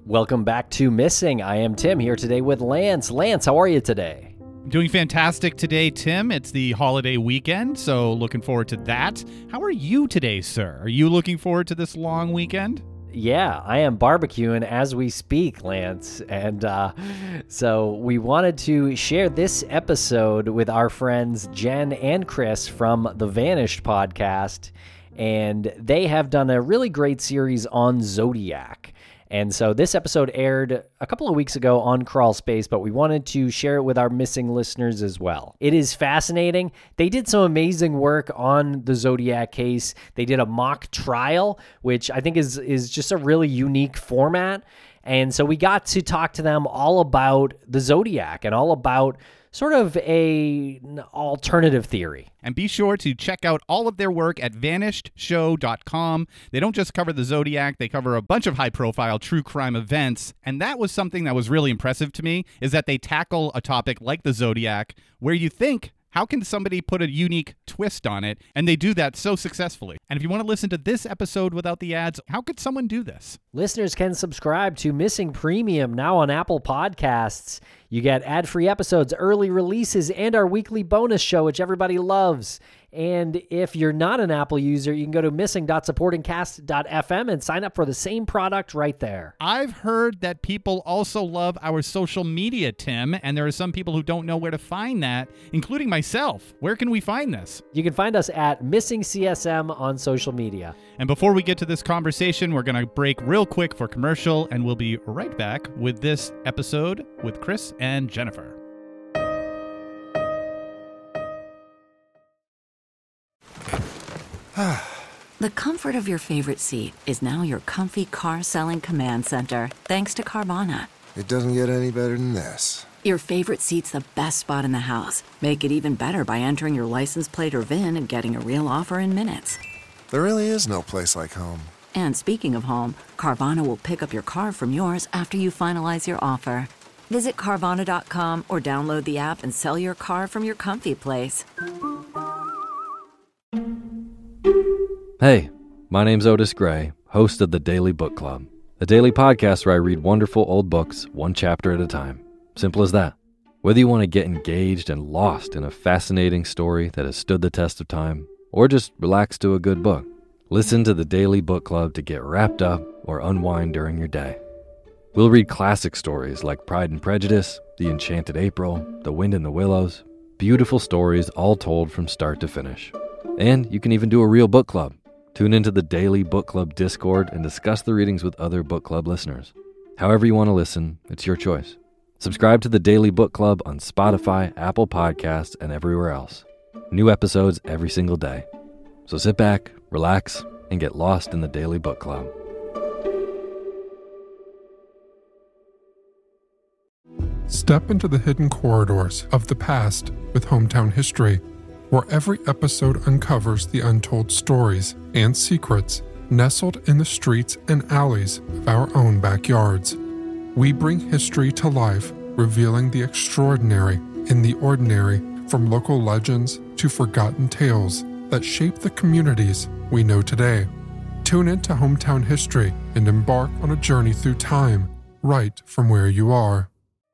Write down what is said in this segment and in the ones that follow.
Welcome back to Missing. I am Tim here today with Lance. Lance, how are you today? Doing fantastic today, Tim. It's the holiday weekend, so looking forward to that. How are you today, sir? Are you looking forward to this long weekend? Yeah, I am barbecuing as we speak, Lance. And so we wanted to share this episode with our friends Jen and Chris from the Vanished podcast. And they have done a really great series on Zodiac. And so this episode aired a couple of weeks ago on Crawl Space, but we wanted to share it with our missing listeners as well. It is fascinating. They did some amazing work on the Zodiac case. They did a mock trial, which I think is just a really unique format. And so we got to talk to them all about the Zodiac and all about sort of an alternative theory. And be sure to check out all of their work at vanishedshow.com. They don't just cover the Zodiac, they cover a bunch of high-profile true crime events. And that was something that was really impressive to me, is that they tackle a topic like the Zodiac where you think, how can somebody put a unique twist on it? And they do that so successfully. And if you want to listen to this episode without the ads, how could someone do this? Listeners can subscribe to Missing Premium now on Apple Podcasts. You get ad-free episodes, early releases, and our weekly bonus show, which everybody loves. And if you're not an Apple user, you can go to missing.supportingcast.fm and sign up for the same product right there. I've heard that people also love our social media, Tim, and there are some people who don't know where to find that, including myself. Where can we find this? You can find us at Missing CSM on social media. And before we get to this conversation, we're going to break real quick for commercial, and we'll be right back with this episode with Chris and Jennifer. The comfort of your favorite seat is now your comfy car-selling command center, thanks to Carvana. It doesn't get any better than this. Your favorite seat's the best spot in the house. Make it even better by entering your license plate or VIN and getting a real offer in minutes. There really is no place like home. And speaking of home, Carvana will pick up your car from yours after you finalize your offer. Visit Carvana.com or download the app and sell your car from your comfy place. Hey, my name's Otis Gray, host of the Daily Book Club, a daily podcast where I read wonderful old books, one chapter at a time. Simple as that. Whether you want to get engaged and lost in a fascinating story that has stood the test of time, or just relax to a good book, listen to the Daily Book Club to get wrapped up or unwind during your day. We'll read classic stories like Pride and Prejudice, The Enchanted April, The Wind in the Willows, beautiful stories all told from start to finish. And you can even do a real book club. Tune into the Daily Book Club Discord and discuss the readings with other book club listeners. However you want to listen, it's your choice. Subscribe to the Daily Book Club on Spotify, Apple Podcasts, and everywhere else. New episodes every single day. So sit back, relax, and get lost in the Daily Book Club. Step into the hidden corridors of the past with Hometown History, where every episode uncovers the untold stories and secrets nestled in the streets and alleys of our own backyards. We bring history to life, revealing the extraordinary in the ordinary, from local legends to forgotten tales that shape the communities we know today. Tune into Hometown History and embark on a journey through time, right from where you are.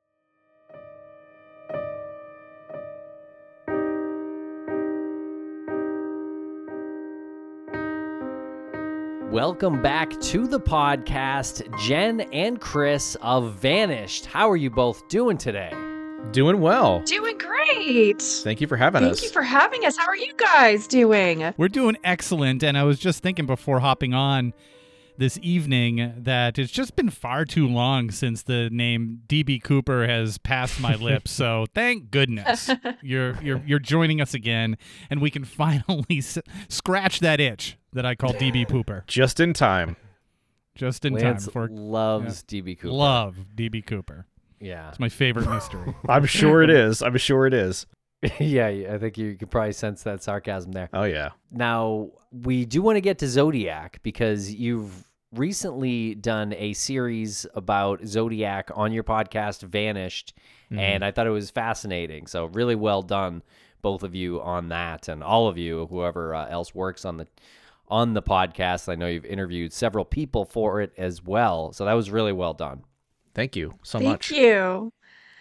Welcome back to the podcast, Jen and Chris of Vanished. How are you both doing today? Doing well. Doing great. Thank you for having us. Thank you for having us. How are you guys doing? We're doing excellent, and I was just thinking before hopping on this evening that it's just been far too long since the name D.B. Cooper has passed my lips. So thank goodness you're joining us again, and we can finally scratch that itch that I call D.B. Cooper. Just in time. Lance loves D.B. Cooper. Love D.B. Cooper. Yeah. It's my favorite mystery. I'm sure it is. I'm sure it is. Yeah, I think you could probably sense that sarcasm there. Oh, yeah. Now, we do want to get to Zodiac because you've recently done a series about Zodiac on your podcast, Vanished, and I thought it was fascinating. So really well done, both of you, on that, and all of you, whoever else works on on the podcast. I know you've interviewed several people for it as well. So that was really well done. Thank you so Thank much. you.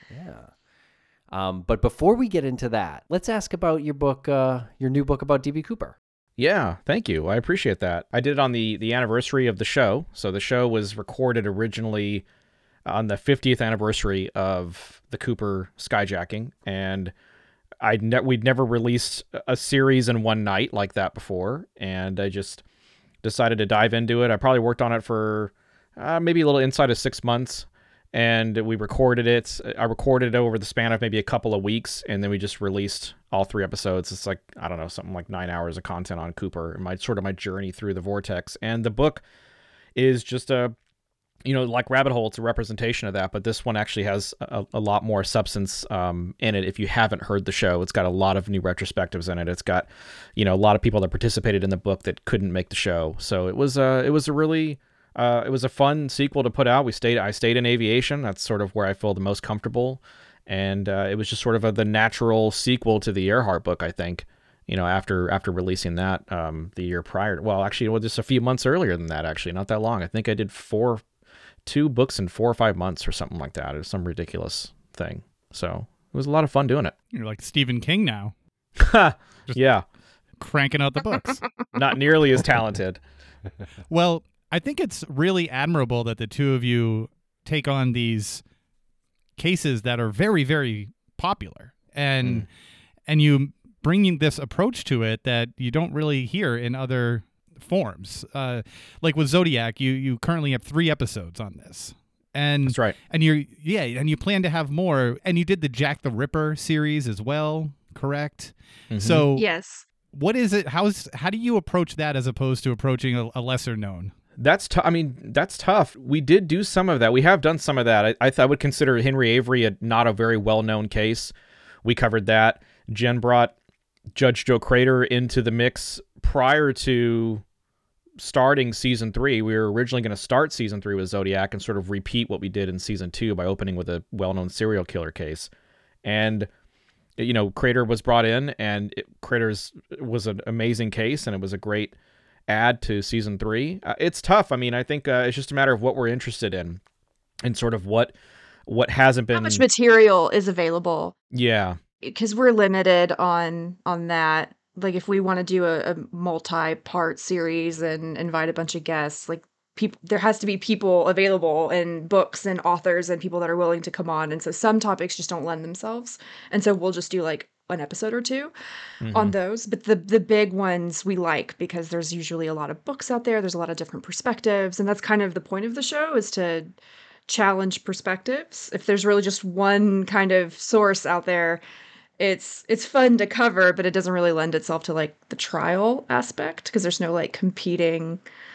Yeah. But before we get into that, let's ask about your book, your new book about DB Cooper. Yeah, thank you. I appreciate that. I did it on the anniversary of the show. So the show was recorded originally on the 50th anniversary of the Cooper skyjacking, and we'd never released a series in one night like that before, and I just decided to dive into it. I probably worked on it for maybe a little inside of 6 months, and we recorded it. I recorded it over the span of maybe a couple of weeks, and then we just released all 3 episodes. It's like, I don't know, something like 9 hours of content on Cooper and my journey through the vortex. And the book is just like Rabbit Hole, it's a representation of that, but this one actually has a lot more substance in it. If you haven't heard the show, it's got a lot of new retrospectives in it. It's got, a lot of people that participated in the book that couldn't make the show. So it was a fun sequel to put out. I stayed in aviation. That's sort of where I feel the most comfortable. And it was just sort of the natural sequel to the Earhart book, I think, after releasing that the year prior. Well, actually, just a few months earlier than that, actually, not that long. I think I did 2 books in 4 or 5 months or something like that. It was some ridiculous thing. So it was a lot of fun doing it. You're like Stephen King now. Yeah. Cranking out the books. Not nearly as talented. Well, I think it's really admirable that the two of you take on these cases that are very, very popular, and you bringing this approach to it that you don't really hear in other forms. Like with Zodiac, you currently have 3 episodes on this, and that's right. And you plan to have more, and you did the Jack the Ripper series as well, correct? Mm-hmm. So Yes. what is it? How do you approach that as opposed to approaching a lesser known? That's that's tough. We did do some of that. We have done some of that. I would consider Henry Avery not a very well-known case. We covered that. Jen brought Judge Joe Crater into the mix prior to starting season 3. We were originally going to start season 3 with Zodiac and sort of repeat what we did in season 2 by opening with a well-known serial killer case. And, Crater was brought in, and Crater's was an amazing case, and it was a great add to season 3. It's tough. I think it's just a matter of what we're interested in and sort of what hasn't been. How much material is available? Yeah. Because we're limited on that. Like if we want to do a multi-part series and invite a bunch of guests, like there has to be people available and books and authors and people that are willing to come on. And so some topics just don't lend themselves. And so we'll just do like an episode or 2 on those. But the big ones we like because there's usually a lot of books out there. There's a lot of different perspectives. And that's kind of the point of the show, is to challenge perspectives. If there's really just one kind of source out there, it's fun to cover, but it doesn't really lend itself to like the trial aspect because there's no like competing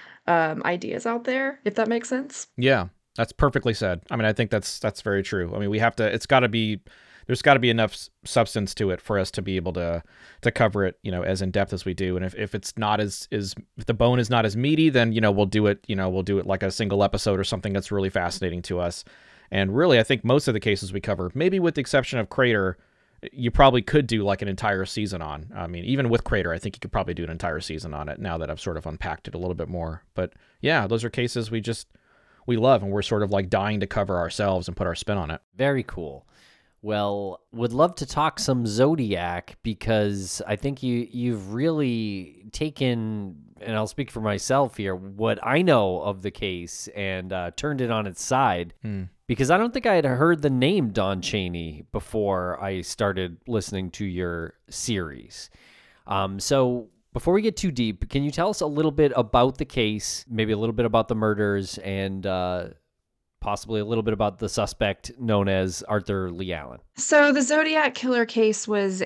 ideas out there, if that makes sense. Yeah, that's perfectly said. I think that's very true. We have to, there's got to be enough substance to it for us to be able to cover it, as in depth as we do. And if it's not if the bone is not as meaty, then, we'll do it like a single episode or something that's really fascinating to us. And really, I think most of the cases we cover, maybe with the exception of Crater, you probably could do like an entire season on. Even with Crater, I think you could probably do an entire season on it now that I've sort of unpacked it a little bit more. But yeah, those are cases we love, and we're sort of like dying to cover ourselves and put our spin on it. Very cool. Well, would love to talk some Zodiac because I think you've really taken, and I'll speak for myself here, what I know of the case and turned it on its side. Because I don't think I had heard the name Don Chaney before I started listening to your series. So before we get too deep, can you tell us a little bit about the case, maybe a little bit about the murders, and possibly a little bit about the suspect known as Arthur Lee Allen? So the Zodiac killer case was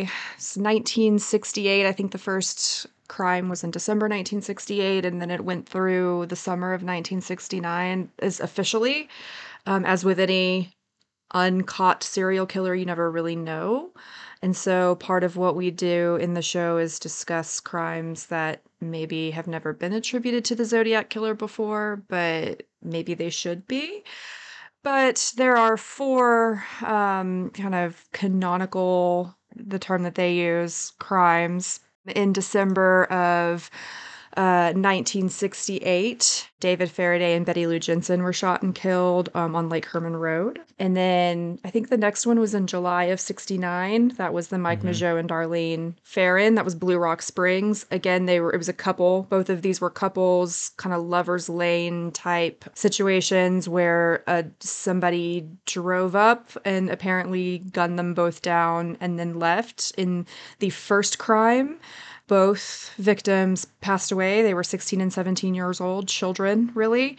1968. I think the first crime was in December 1968, and then it went through the summer of 1969 as officially. As with any uncaught serial killer, you never really know. And so part of what we do in the show is discuss crimes that maybe have never been attributed to the Zodiac killer before, but maybe they should be. But there are 4 kind of canonical, the term that they use, crimes in December of 1968, David Faraday and Betty Lou Jensen were shot and killed on Lake Herman Road. And then I think the next one was in July of 69. That was the Mike Mageau and Darlene Ferrin. That was Blue Rock Springs. Again, it was a couple. Both of these were couples, kind of lovers lane type situations where somebody drove up and apparently gunned them both down and then left. In the first crime, both victims passed away. They were 16 and 17 years old, children, really.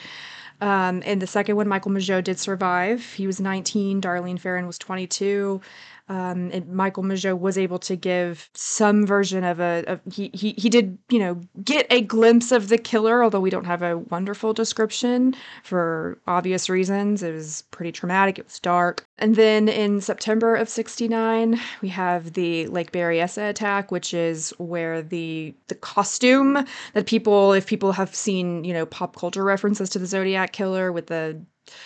In the second one, Michael Mageau did survive. He was 19. Darlene Ferrin was 22. And Michael Mageau was able to give some version of he did, get a glimpse of the killer, although we don't have a wonderful description for obvious reasons. It was pretty traumatic. It was dark. And then in September of 69, we have the Lake Berryessa attack, which is where the costume that if people have seen, pop culture references to the Zodiac Killer with the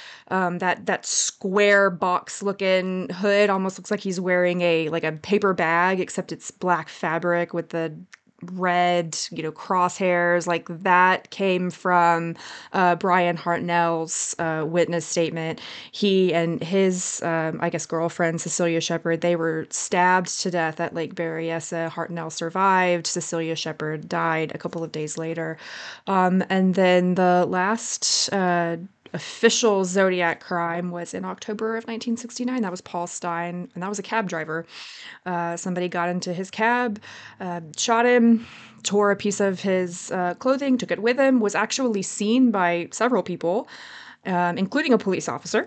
that square box looking hood, almost looks like he's wearing a paper bag, except it's black fabric with the red, crosshairs. Like that came from Brian Hartnell's witness statement. He and his, girlfriend, Cecilia Shepard, they were stabbed to death at Lake Berryessa. Hartnell survived. Cecilia Shepard died a couple of days later. And then the last official Zodiac crime was in October of 1969. That was Paul Stein, and that was a cab driver. Somebody got into his cab, shot him, tore a piece of his clothing, took it with him, was actually seen by several people, including a police officer.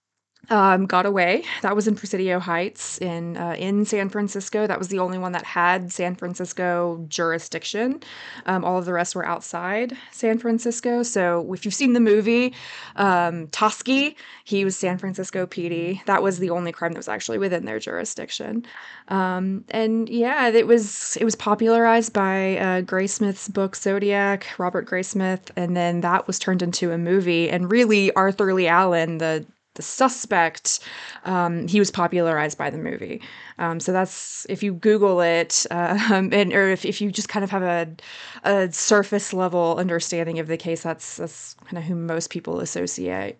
Got away. That was in Presidio Heights in San Francisco. That was the only one that had San Francisco jurisdiction. All of the rest were outside San Francisco. So if you've seen the movie, Toschi, he was San Francisco PD. That was the only crime that was actually within their jurisdiction. And yeah, it was popularized by Graysmith's book Zodiac, Robert Graysmith, and then that was turned into a movie. And really, Arthur Lee Allen, the suspect, he was popularized by the movie. So that's, if you Google it, or if you just kind of have a surface level understanding of the case, that's kind of who most people associate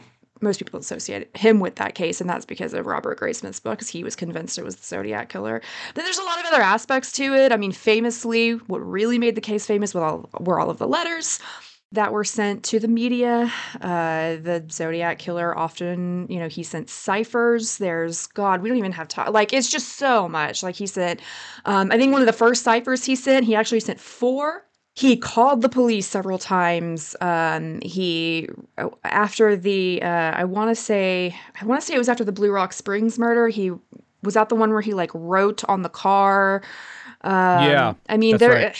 him with that case, and that's because of Robert Graysmith's book, because he was convinced it was the Zodiac Killer. But there's a lot of other aspects to it. I mean, famously, what really made the case famous were all of the letters that were sent to the media. The Zodiac Killer often, he sent ciphers. We don't even have time. It's just so much. He sent, I think one of the first ciphers he actually sent 4. He called the police several times. After the, I want to say it was after the Blue Rock Springs murder. He was that the one where he wrote on the car. Yeah, I mean, there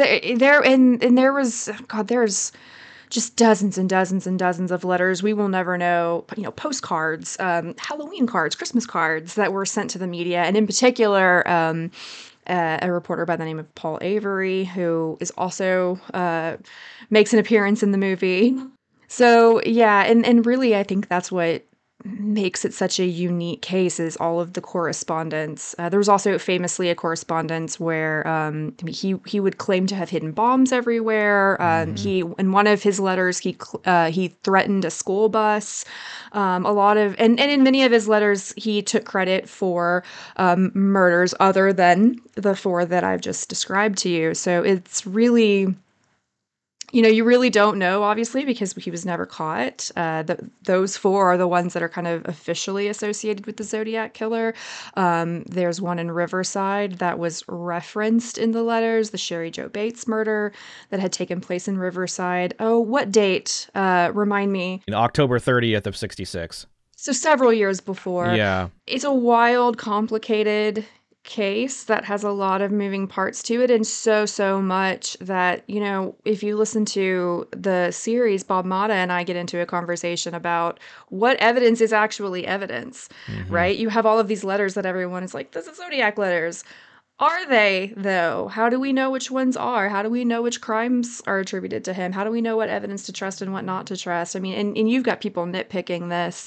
was, God, there's just dozens and dozens and dozens of letters. We will never know, postcards, Halloween cards, Christmas cards that were sent to the media. And in particular, a reporter by the name of Paul Avery, who is also, makes an appearance in the movie. So yeah. And really, I think that's what makes it such a unique case, is all of the correspondence. There was also famously a correspondence where he would claim to have hidden bombs everywhere. He, in one of his letters, he threatened a school bus. And in many of his letters, he took credit for murders other than the 4 that I've just described to you. So it's really, you really don't know, obviously, because he was never caught. Those 4 are the ones that are kind of officially associated with the Zodiac Killer. There's one in Riverside that was referenced in the letters, the Sherry Jo Bates murder that had taken place in Riverside. Oh, what date? Remind me. In October 30th of 66. So several years before. Yeah. It's a wild, complicated case that has a lot of moving parts to it, and so much that, if you listen to the series, Bob Mata and I get into a conversation about what evidence is actually evidence, right? You have all of these letters that everyone is like, this is Zodiac letters. Are they, though? How do we know which ones are? How do we know which crimes are attributed to him? How do we know what evidence to trust and what not to trust? I mean, and you've got people nitpicking this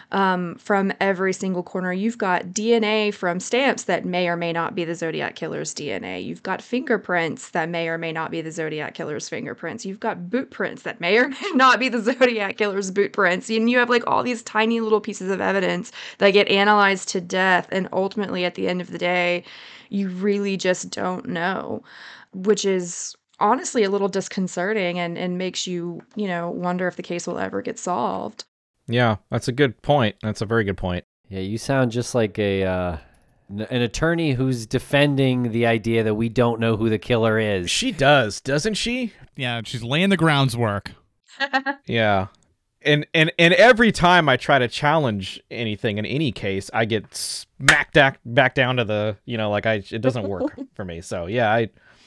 from every single corner. You've got DNA from stamps that may or may not be the Zodiac Killer's DNA. You've got fingerprints that may or may not be the Zodiac Killer's fingerprints. You've got boot prints that may or may not be the Zodiac Killer's boot prints. And you have like all these tiny little pieces of evidence that get analyzed to death. And ultimately, at the end of the day, you really just don't know, which is honestly a little disconcerting and makes you, wonder if the case will ever get solved. Yeah, that's a good point. That's a very good point. Yeah, you sound just like an attorney who's defending the idea that we don't know who the killer is. She does, doesn't she? Yeah, she's laying the groundwork. Yeah. And every time I try to challenge anything in any case, I get smacked back down to the, it doesn't work for me. So yeah,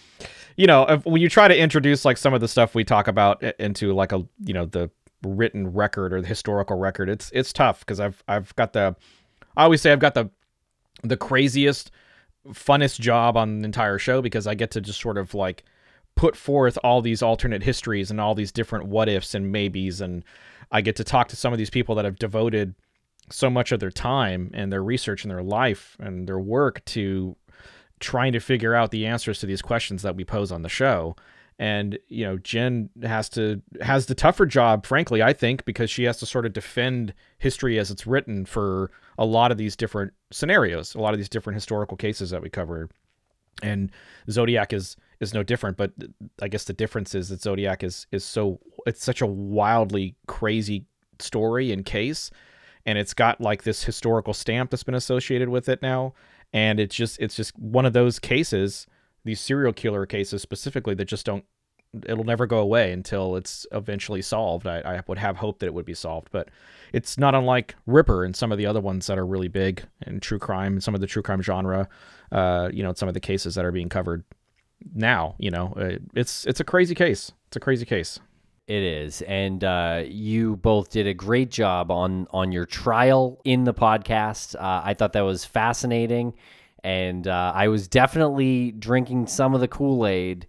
when you try to introduce like some of the stuff we talk about into like the written record or the historical record, it's tough because I always say I've got the craziest, funnest job on the entire show because I get to just sort of like put forth all these alternate histories and all these different what ifs and maybes, and I get to talk to some of these people that have devoted so much of their time and their research and their life and their work to trying to figure out the answers to these questions that we pose on the show. And, Jen has the tougher job, frankly, I think, because she has to sort of defend history as it's written for a lot of these different scenarios, a lot of these different historical cases that we cover. And Zodiac is no different, but I guess the difference is that Zodiac is it's such a wildly crazy story and case, and it's got like this historical stamp that's been associated with it now, and it's just one of those cases, these serial killer cases specifically, that just it'll never go away until it's eventually solved. I would have hope that it would be solved, but it's not unlike Ripper and some of the other ones that are really big in true crime, some of the true crime genre, some of the cases that are being covered now. It's a crazy case. It's a crazy case. It is. And you both did a great job on your trial in the podcast. I thought that was fascinating. And I was definitely drinking some of the Kool-Aid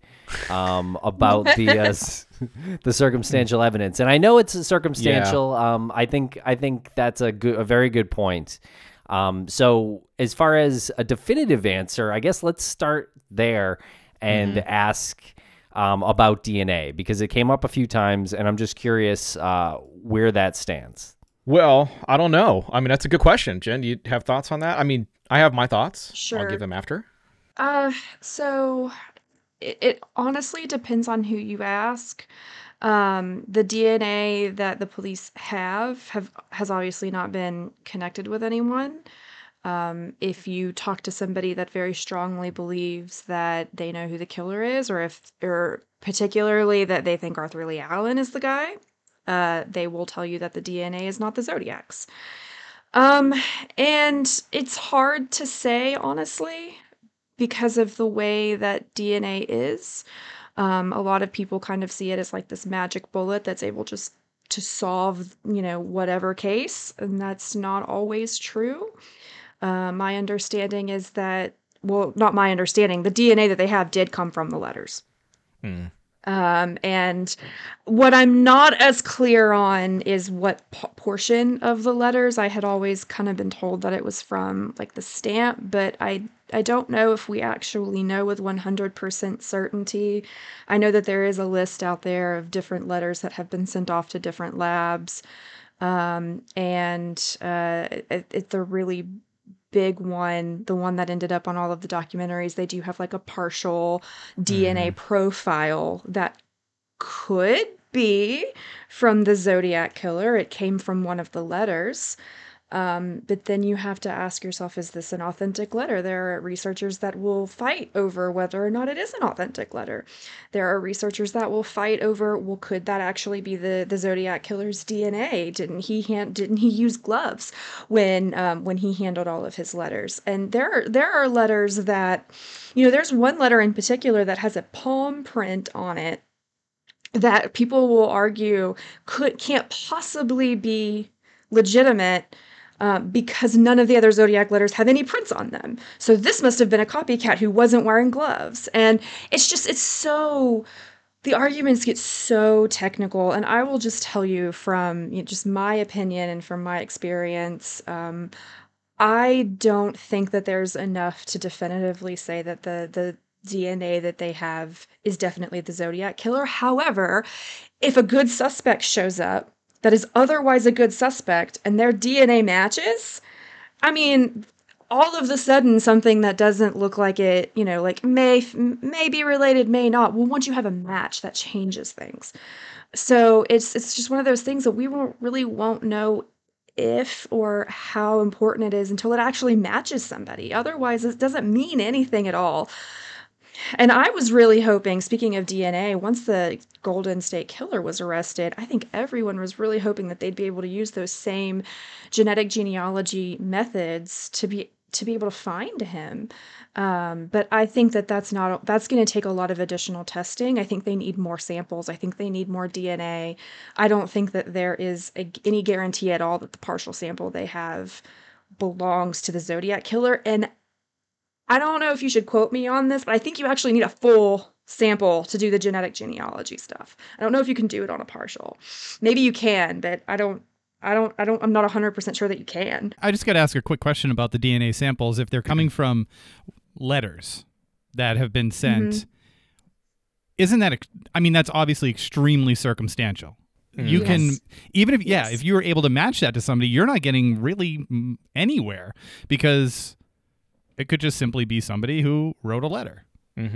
about the circumstantial evidence. And I know it's circumstantial. Yeah. I think that's a very good point. So as far as a definitive answer, I guess let's start there and ask about DNA, because it came up a few times, and I'm just curious where that stands. Well, I don't know. I mean, that's a good question. Jen, do you have thoughts on that? I mean, I have my thoughts. Sure. I'll give them after. So it honestly depends on who you ask. The DNA that the police has obviously not been connected with anyone. If you talk to somebody that very strongly believes that they know who the killer is, or particularly that they think Arthur Lee Allen is the guy, they will tell you that the DNA is not the Zodiac's. And it's hard to say, honestly, because of the way that DNA is. A lot of people kind of see it as like this magic bullet that's able just to solve, whatever case, and that's not always true. My understanding is that, well, not my understanding, the DNA that they have did come from the letters. And what I'm not as clear on is what portion of the letters. I had always kind of been told that it was from like the stamp, but I don't know if we actually know with 100% certainty. I know that there is a list out there of different letters that have been sent off to different labs. It's a really big one, the one that ended up on all of the documentaries. They do have like a partial DNA profile that could be from the Zodiac Killer. It came from one of the letters. But then you have to ask yourself, is this an authentic letter? There are researchers that will fight over whether or not it is an authentic letter. There are researchers that will fight over, well, could that actually be the Zodiac Killer's DNA? Didn't he use gloves when he handled all of his letters? And there are letters that, there's one letter in particular that has a palm print on it that people will argue can't possibly be legitimate. because none of the other Zodiac letters have any prints on them. So this must have been a copycat who wasn't wearing gloves. And it's so, the arguments get so technical. And I will just tell you from just my opinion and from my experience, I don't think that there's enough to definitively say that the DNA that they have is definitely the Zodiac killer. However, if a good suspect shows up that is otherwise a good suspect and their DNA matches, I mean, all of the sudden something that doesn't look like it, like may be related, may not. Well, once you have a match, that changes things. So it's just one of those things that we won't know if or how important it is until it actually matches somebody. Otherwise, it doesn't mean anything at all. And I was really hoping, speaking of DNA, once the Golden State Killer was arrested, I think everyone was really hoping that they'd be able to use those same genetic genealogy methods to be able to find him. But I think that's going to take a lot of additional testing. I think they need more samples. I think they need more DNA. I don't think that there is any guarantee at all that the partial sample they have belongs to the Zodiac Killer. And I don't know if you should quote me on this, but I think you actually need a full sample to do the genetic genealogy stuff. I don't know if you can do it on a partial. Maybe you can, but I'm not 100% sure that you can. I just got to ask a quick question about the DNA samples. If they're coming from letters that have been sent, isn't that, that's obviously extremely circumstantial. You can, even if, if you were able to match that to somebody, you're not getting really anywhere because it could just simply be somebody who wrote a letter.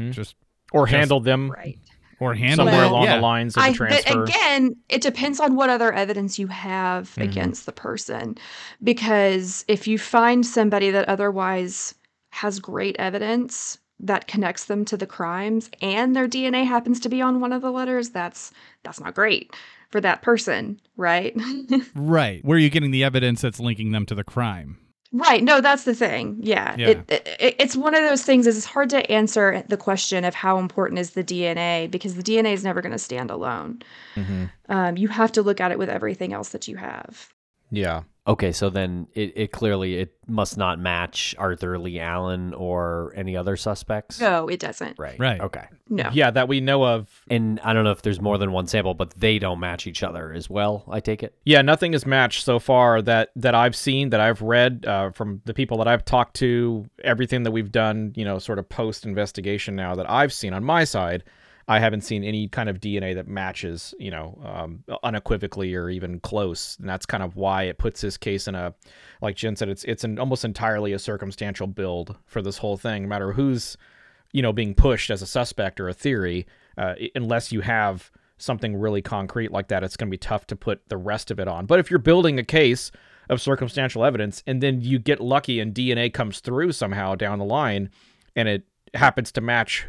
Or handled them. Right. Or handled somewhere along the lines of the transfer. But again, it depends on what other evidence you have against the person. Because if you find somebody that otherwise has great evidence that connects them to the crimes and their DNA happens to be on one of the letters, that's not great for that person, right? Right. Where are you getting the evidence that's linking them to the crime? Right. No, that's the thing. Yeah. It's one of those things is it's hard to answer the question of how important is the DNA because the DNA is never going to stand alone. You have to look at it with everything else that you have. Yeah. Okay, so then it clearly must not match Arthur Lee Allen or any other suspects? No, it doesn't. Right. Okay. No. Yeah, that we know of. And I don't know if there's more than one sample, but they don't match each other as well, I take it? Yeah, nothing is matched so far that I've seen, that I've read from the people that I've talked to, everything that we've done, sort of post-investigation now that I've seen on my side. I haven't seen any kind of DNA that matches, unequivocally or even close. And that's kind of why it puts this case in a, like Jen said, it's almost entirely a circumstantial build for this whole thing, no matter who's, being pushed as a suspect or a theory, unless you have something really concrete like that, it's going to be tough to put the rest of it on. But if you're building a case of circumstantial evidence and then you get lucky and DNA comes through somehow down the line and it happens to match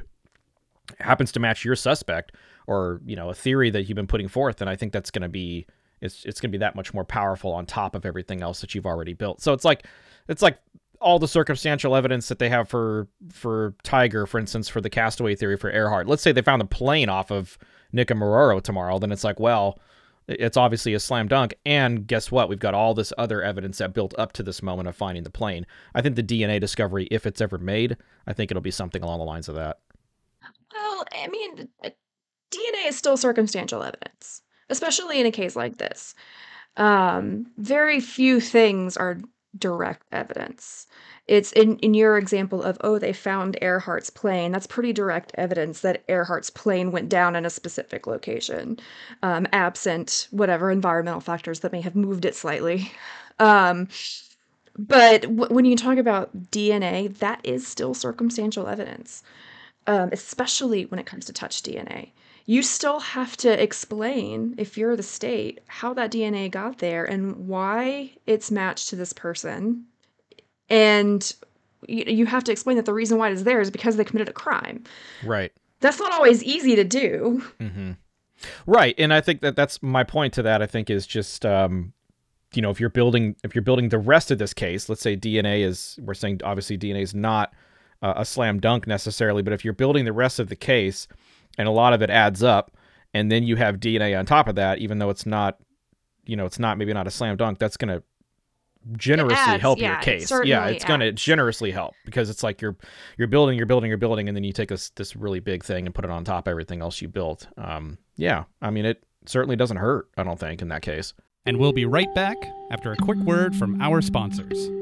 your suspect or, a theory that you've been putting forth, and I think that's going to be, it's going to be that much more powerful on top of everything else that you've already built. So it's like all the circumstantial evidence that they have for Tiger, for instance, for the castaway theory for Earhart. Let's say they found the plane off of Nicomaroro tomorrow, then it's like, well, it's obviously a slam dunk. And guess what? We've got all this other evidence that built up to this moment of finding the plane. I think the DNA discovery, if it's ever made, I think it'll be something along the lines of that. Well, DNA is still circumstantial evidence, especially in a case like this. Very few things are direct evidence. It's in your example of, they found Earhart's plane. That's pretty direct evidence that Earhart's plane went down in a specific location, absent whatever environmental factors that may have moved it slightly. But when you talk about DNA, that is still circumstantial evidence. Especially when it comes to touch DNA. You still have to explain, if you're the state, how that DNA got there and why it's matched to this person. And you have to explain that the reason why it's there is because they committed a crime. Right. That's not always easy to do. Mm-hmm. Right. And I think that's my point to that, I think, is just, if you're building the rest of this case, let's say we're saying obviously DNA is not a slam dunk necessarily, but if you're building the rest of the case and a lot of it adds up and then you have DNA on top of that, even though it's not maybe not a slam dunk, that's going to generously adds, help yeah, your it case. certainly Yeah, it's going to adds. generously help, because it's like you're building, and then you take this really big thing and put it on top of everything else you built. Yeah, I mean, it certainly doesn't hurt, I don't think, in that case. And we'll be right back after a quick word from our sponsors.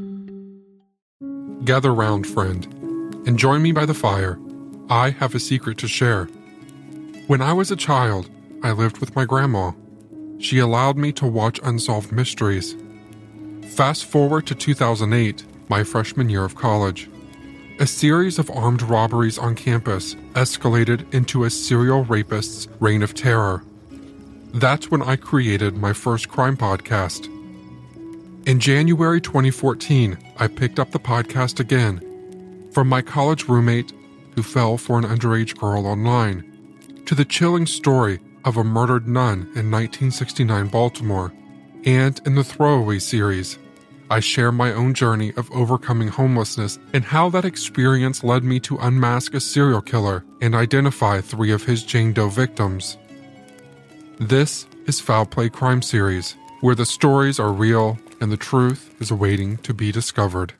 Gather round, friend, and join me by the fire. I have a secret to share. When I was a child, I lived with my grandma. She allowed me to watch unsolved mysteries. Fast forward to 2008, my freshman year of college. A series of armed robberies on campus escalated into a serial rapist's reign of terror. That's when I created my first crime podcast. In January 2014, I picked up the podcast again from my college roommate who fell for an underage girl online, to the chilling story of a murdered nun in 1969 Baltimore, and in the Throwaway series, I share my own journey of overcoming homelessness and how that experience led me to unmask a serial killer and identify 3 of his Jane Doe victims. This is Foul Play Crime Series, where the stories are real and the truth is waiting to be discovered.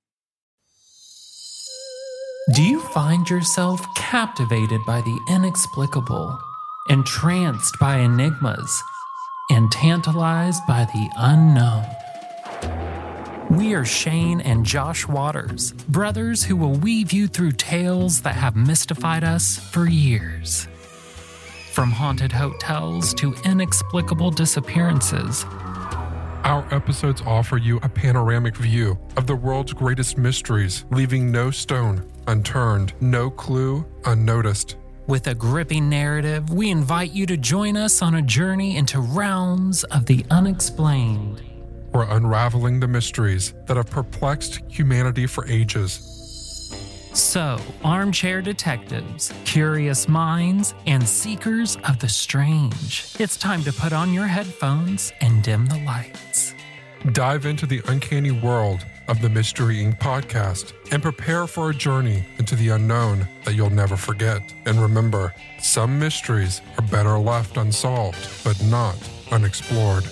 Do you find yourself captivated by the inexplicable, entranced by enigmas, and tantalized by the unknown? We are Shane and Josh Waters, brothers who will weave you through tales that have mystified us for years. From haunted hotels to inexplicable disappearances, Our episodes offer you a panoramic view of the world's greatest mysteries, leaving no stone unturned, no clue unnoticed. with a gripping narrative, we invite you to join us on a journey into realms of the unexplained. We're unraveling the mysteries that have perplexed humanity for ages. So, armchair detectives, curious minds, and seekers of the strange, it's time to put on your headphones and dim the lights. Dive into the uncanny world of the Mystery Inc. podcast and prepare for a journey into the unknown that you'll never forget. And remember, some mysteries are better left unsolved, but not unexplored.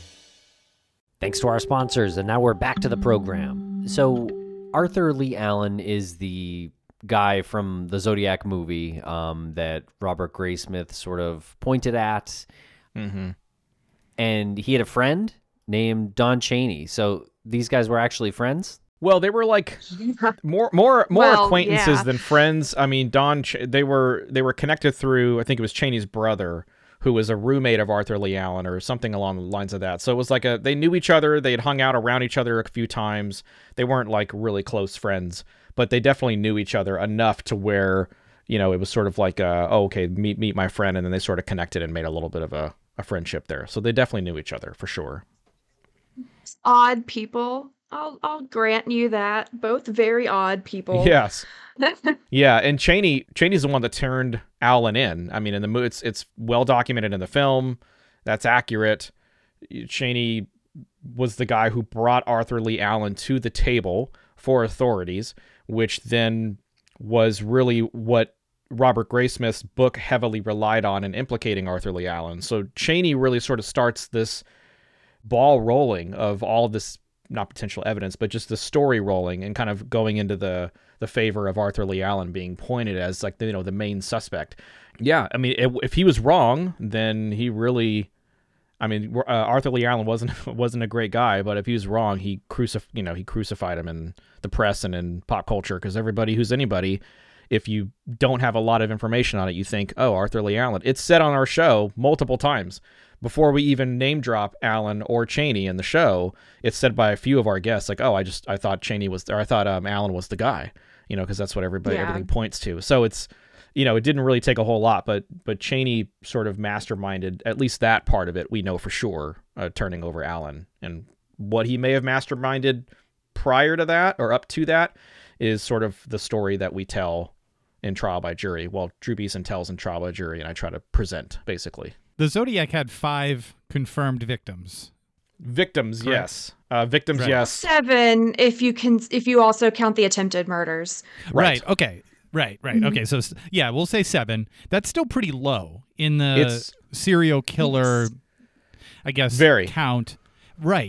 Thanks to our sponsors, and now we're back to the program. So, Arthur Lee Allen is the guy from the Zodiac movie that Robert Graysmith sort of pointed at. Mm-hmm. And he had a friend named Don Chaney. So these guys were actually friends? Well, they were like more Well, acquaintances yeah. than friends. I mean, they were connected through, I think it was Chaney's brother, who was a roommate of Arthur Lee Allen or something along the lines of that. So it was like they knew each other. They had hung out around each other a few times. They weren't like really close friends, but they definitely knew each other enough to where, you know, it was sort of like, okay, meet my friend. And then they sort of connected and made a little bit of a friendship there. So they definitely knew each other for sure. Odd people. I'll grant you that. Both very odd people. Yes. Yeah, and Chaney's the one that turned Allen in. I mean, in the movie, it's well documented in the film. That's accurate. Chaney was the guy who brought Arthur Lee Allen to the table for authorities, which then was really what Robert Graysmith's book heavily relied on in implicating Arthur Lee Allen. So Chaney really sort of starts this ball rolling of all of this, not potential evidence, but just the story rolling and kind of going into the favor of Arthur Lee Allen being pointed as like the main suspect. Yeah, I mean, if he was wrong, then he really, I mean, Arthur Lee Allen wasn't a great guy, but if he was wrong, he crucified him in the press and in pop culture, because everybody who's anybody, if you don't have a lot of information on it, you think, oh, Arthur Lee Allen. It's said on our show multiple times. Before we even name drop Allen or Chaney in the show, it's said by a few of our guests, like, oh, I thought Allen was the guy, because that's what everything points to. So it's, it didn't really take a whole lot, but Chaney sort of masterminded at least that part of it. We know for sure, turning over Allen, and what he may have masterminded prior to that or up to that is sort of the story that we tell in Trial by Jury. Well, Drew Beeson tells in Trial by Jury, and I try to present basically. The Zodiac had 5 confirmed victims. Victims, Correct. yes. Victims, Right. yes. 7 if you also count the attempted murders. Right. Okay. Right. Mhm. Okay. So, yeah, we'll say 7. That's still pretty low in the It's- serial killer, Yes. I guess, Very. count. Right.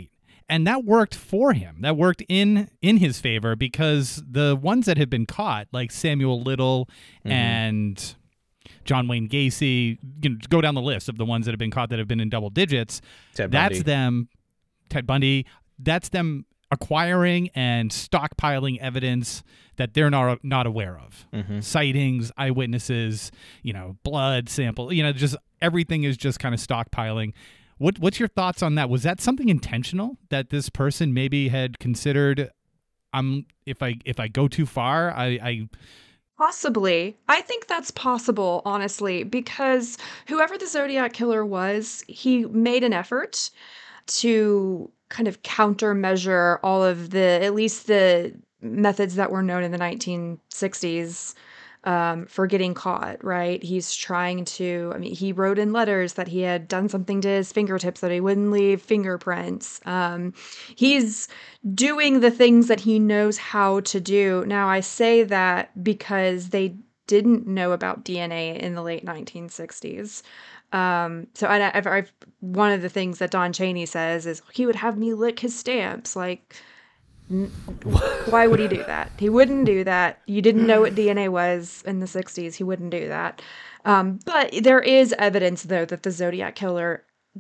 And that worked for him. That worked in his favor, because the ones that have been caught, like Samuel Little and John Wayne Gacy, go down the list of the ones that have been caught that have been in double digits. Ted Bundy, that's them acquiring and stockpiling evidence that they're not aware of. Sightings, eyewitnesses, blood sample, just everything is just kind of stockpiling. What's your thoughts on that? Was that something intentional that this person maybe had considered? If I go too far, I Possibly. I think that's possible, honestly, because whoever the Zodiac Killer was, he made an effort to kind of countermeasure all of at least the methods that were known in the 1960s for getting caught, right? He's trying to, he wrote in letters that he had done something to his fingertips that he wouldn't leave fingerprints. He's doing the things that he knows how to do. Now, I say that because they didn't know about DNA in the late 1960s. So I've one of the things that Don Chaney says is he would have me lick his stamps. Like, why would he do that? He wouldn't do that. You didn't know what DNA was in the 60s. He wouldn't do that. But there is evidence, though, that the Zodiac Killer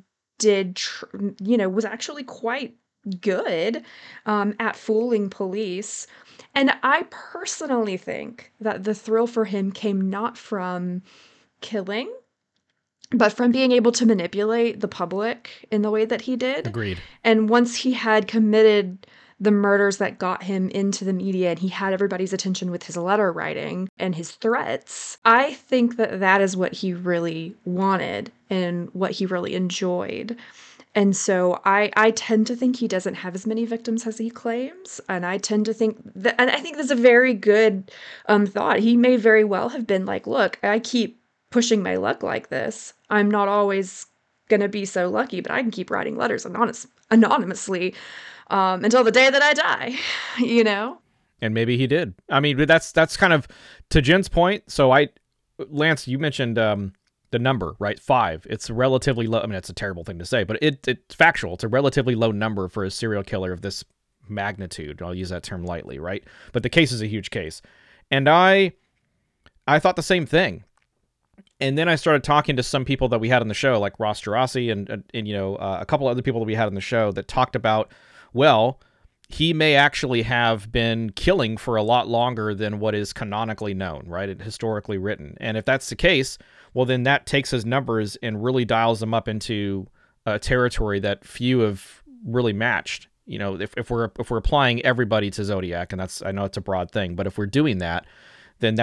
was actually quite good at fooling police. And I personally think that the thrill for him came not from killing, but from being able to manipulate the public in the way that he did. Agreed. And once he had committed the murders that got him into the media and he had everybody's attention with his letter writing and his threats, I think that is what he really wanted and what he really enjoyed. And so I tend to think he doesn't have as many victims as he claims. And I tend to think that, and I think that's a very good thought. He may very well have been like, look, I keep pushing my luck like this. I'm not always going to be so lucky, but I can keep writing letters anonymously until the day that I die, And maybe he did. I mean, that's kind of to Jen's point. So Lance, you mentioned the number, right? 5. It's relatively low. I mean, it's a terrible thing to say, but it's factual. It's a relatively low number for a serial killer of this magnitude. I'll use that term lightly, right? But the case is a huge case. And I thought the same thing. And then I started talking to some people that we had on the show, like Ross Gerasi and a couple other people that we had on the show that talked about, well, he may actually have been killing for a lot longer than what is canonically known, right? And historically written. And if that's the case, well, then that takes his numbers and really dials them up into a territory that few have really matched. If we're applying everybody to Zodiac, and I know it's a broad thing, but if we're doing that, then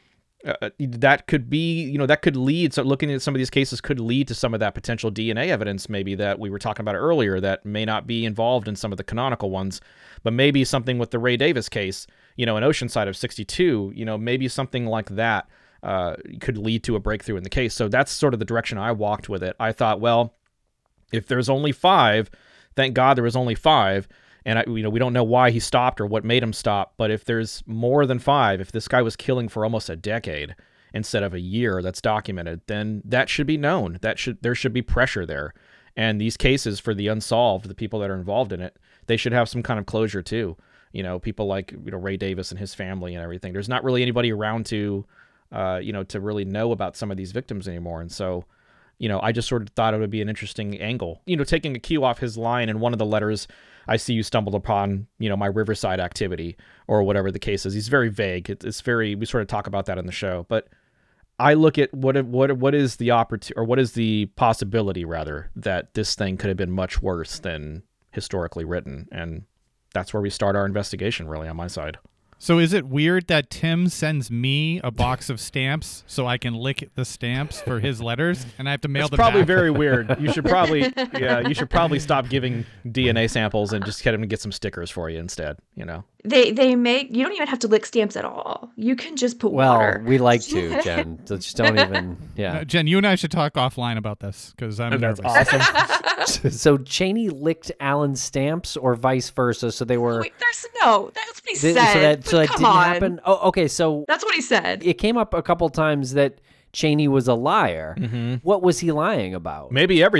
that could be, that could lead. So looking at some of these cases could lead to some of that potential DNA evidence, maybe that we were talking about earlier, that may not be involved in some of the canonical ones, but maybe something with the Ray Davis case, in Oceanside of 62, maybe something like that could lead to a breakthrough in the case. So that's sort of the direction I walked with it. I thought, well, if there's only 5, thank God there was only 5. And we don't know why he stopped or what made him stop. But if there's more than 5, if this guy was killing for almost a decade instead of a year that's documented, then that should be known. There should be pressure there. And these cases for the unsolved, the people that are involved in it, they should have some kind of closure too. People like Ray Davis and his family and everything. There's not really anybody around to really know about some of these victims anymore. And so, I just sort of thought it would be an interesting angle. Taking a cue off his line in one of the letters, I see you stumbled upon, my Riverside activity or whatever the case is. He's very vague. It's very, we sort of talk about that in the show, but I look at what is the opportunity, or what is the possibility rather, that this thing could have been much worse than historically written. And that's where we start our investigation really on my side. So is it weird that Tim sends me a box of stamps so I can lick the stamps for his letters, and I have to mail them back? It's probably very weird. You should probably stop giving DNA samples and just get him to get some stickers for you instead, They make, you don't even have to lick stamps at all. You can just put water. Well, we like to, Jen. So just don't even, No, Jen, you and I should talk offline about this because I'm nervous. That's awesome. So Chaney licked Alan's stamps or vice versa. So they were... Wait, that's what he said. So that didn't happen? Oh, okay, so... That's what he said. It came up a couple times that Chaney was a liar. Mm-hmm. What was he lying about? Maybe everything.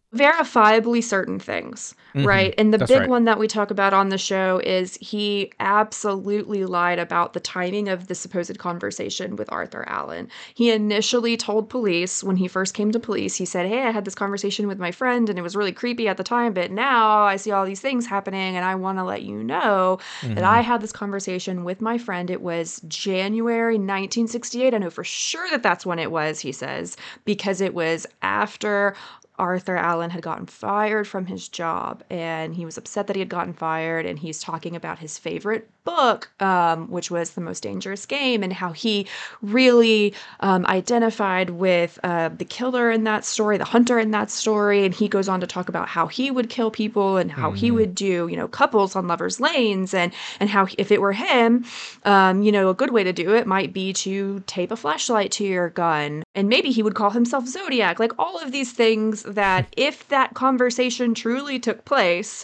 verifiably certain things, right? And the That's big right. one that we talk about on the show is he absolutely lied about the timing of the supposed conversation with Arthur Allen. He initially told police, when he first came to police, he said, "Hey, I had this conversation with my friend and it was really creepy at the time, but now I see all these things happening and I want to let you know that I had this conversation with my friend. It was January 1968. I know for sure that that's when it was," he says, because it was after Arthur Allen had gotten fired from his job, and he was upset that he had gotten fired, and he's talking about his favorite book, which was The Most Dangerous Game, and how he really identified with the killer in that story, the hunter in that story, and he goes on to talk about how he would kill people and how he would do, couples on lovers' lanes, and how if it were him, a good way to do it might be to tape a flashlight to your gun, and maybe he would call himself Zodiac, like all of these things that if that conversation truly took place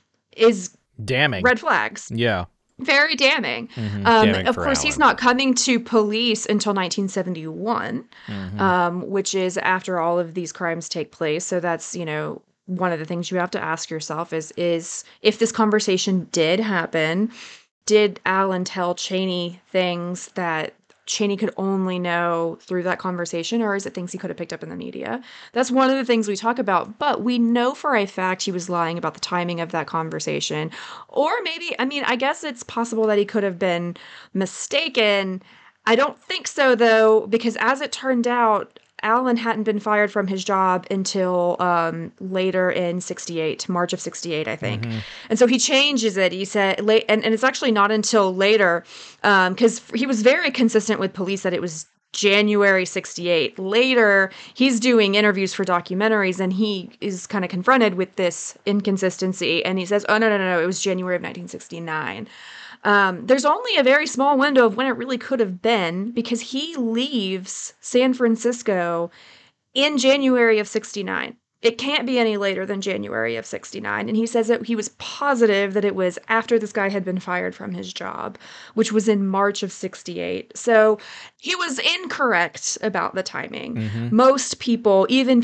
is Damning. red flags. Yeah. Very damning. Damning Of for course, he's Allen. not coming to police until 1971, which is after all of these crimes take place. So that's, one of the things you have to ask yourself is if this conversation did happen, did Allen tell Cheney things that Cheney could only know through that conversation, or is it things he could have picked up in the media? That's one of the things we talk about, but we know for a fact he was lying about the timing of that conversation. Or maybe, I guess it's possible that he could have been mistaken. I don't think so, though, because as it turned out, Allen hadn't been fired from his job until later in 68, March of 68, I think. And so he changes it. He said, and it's actually not until later, because he was very consistent with police that it was January 68. Later, he's doing interviews for documentaries, and he is kind of confronted with this inconsistency. And he says, oh, no, it was January of 1969. There's only a very small window of when it really could have been, because he leaves San Francisco in January of 69. It can't be any later than January of 69. And he says that he was positive that it was after this guy had been fired from his job, which was in March of 68. So he was incorrect about the timing. Most people, even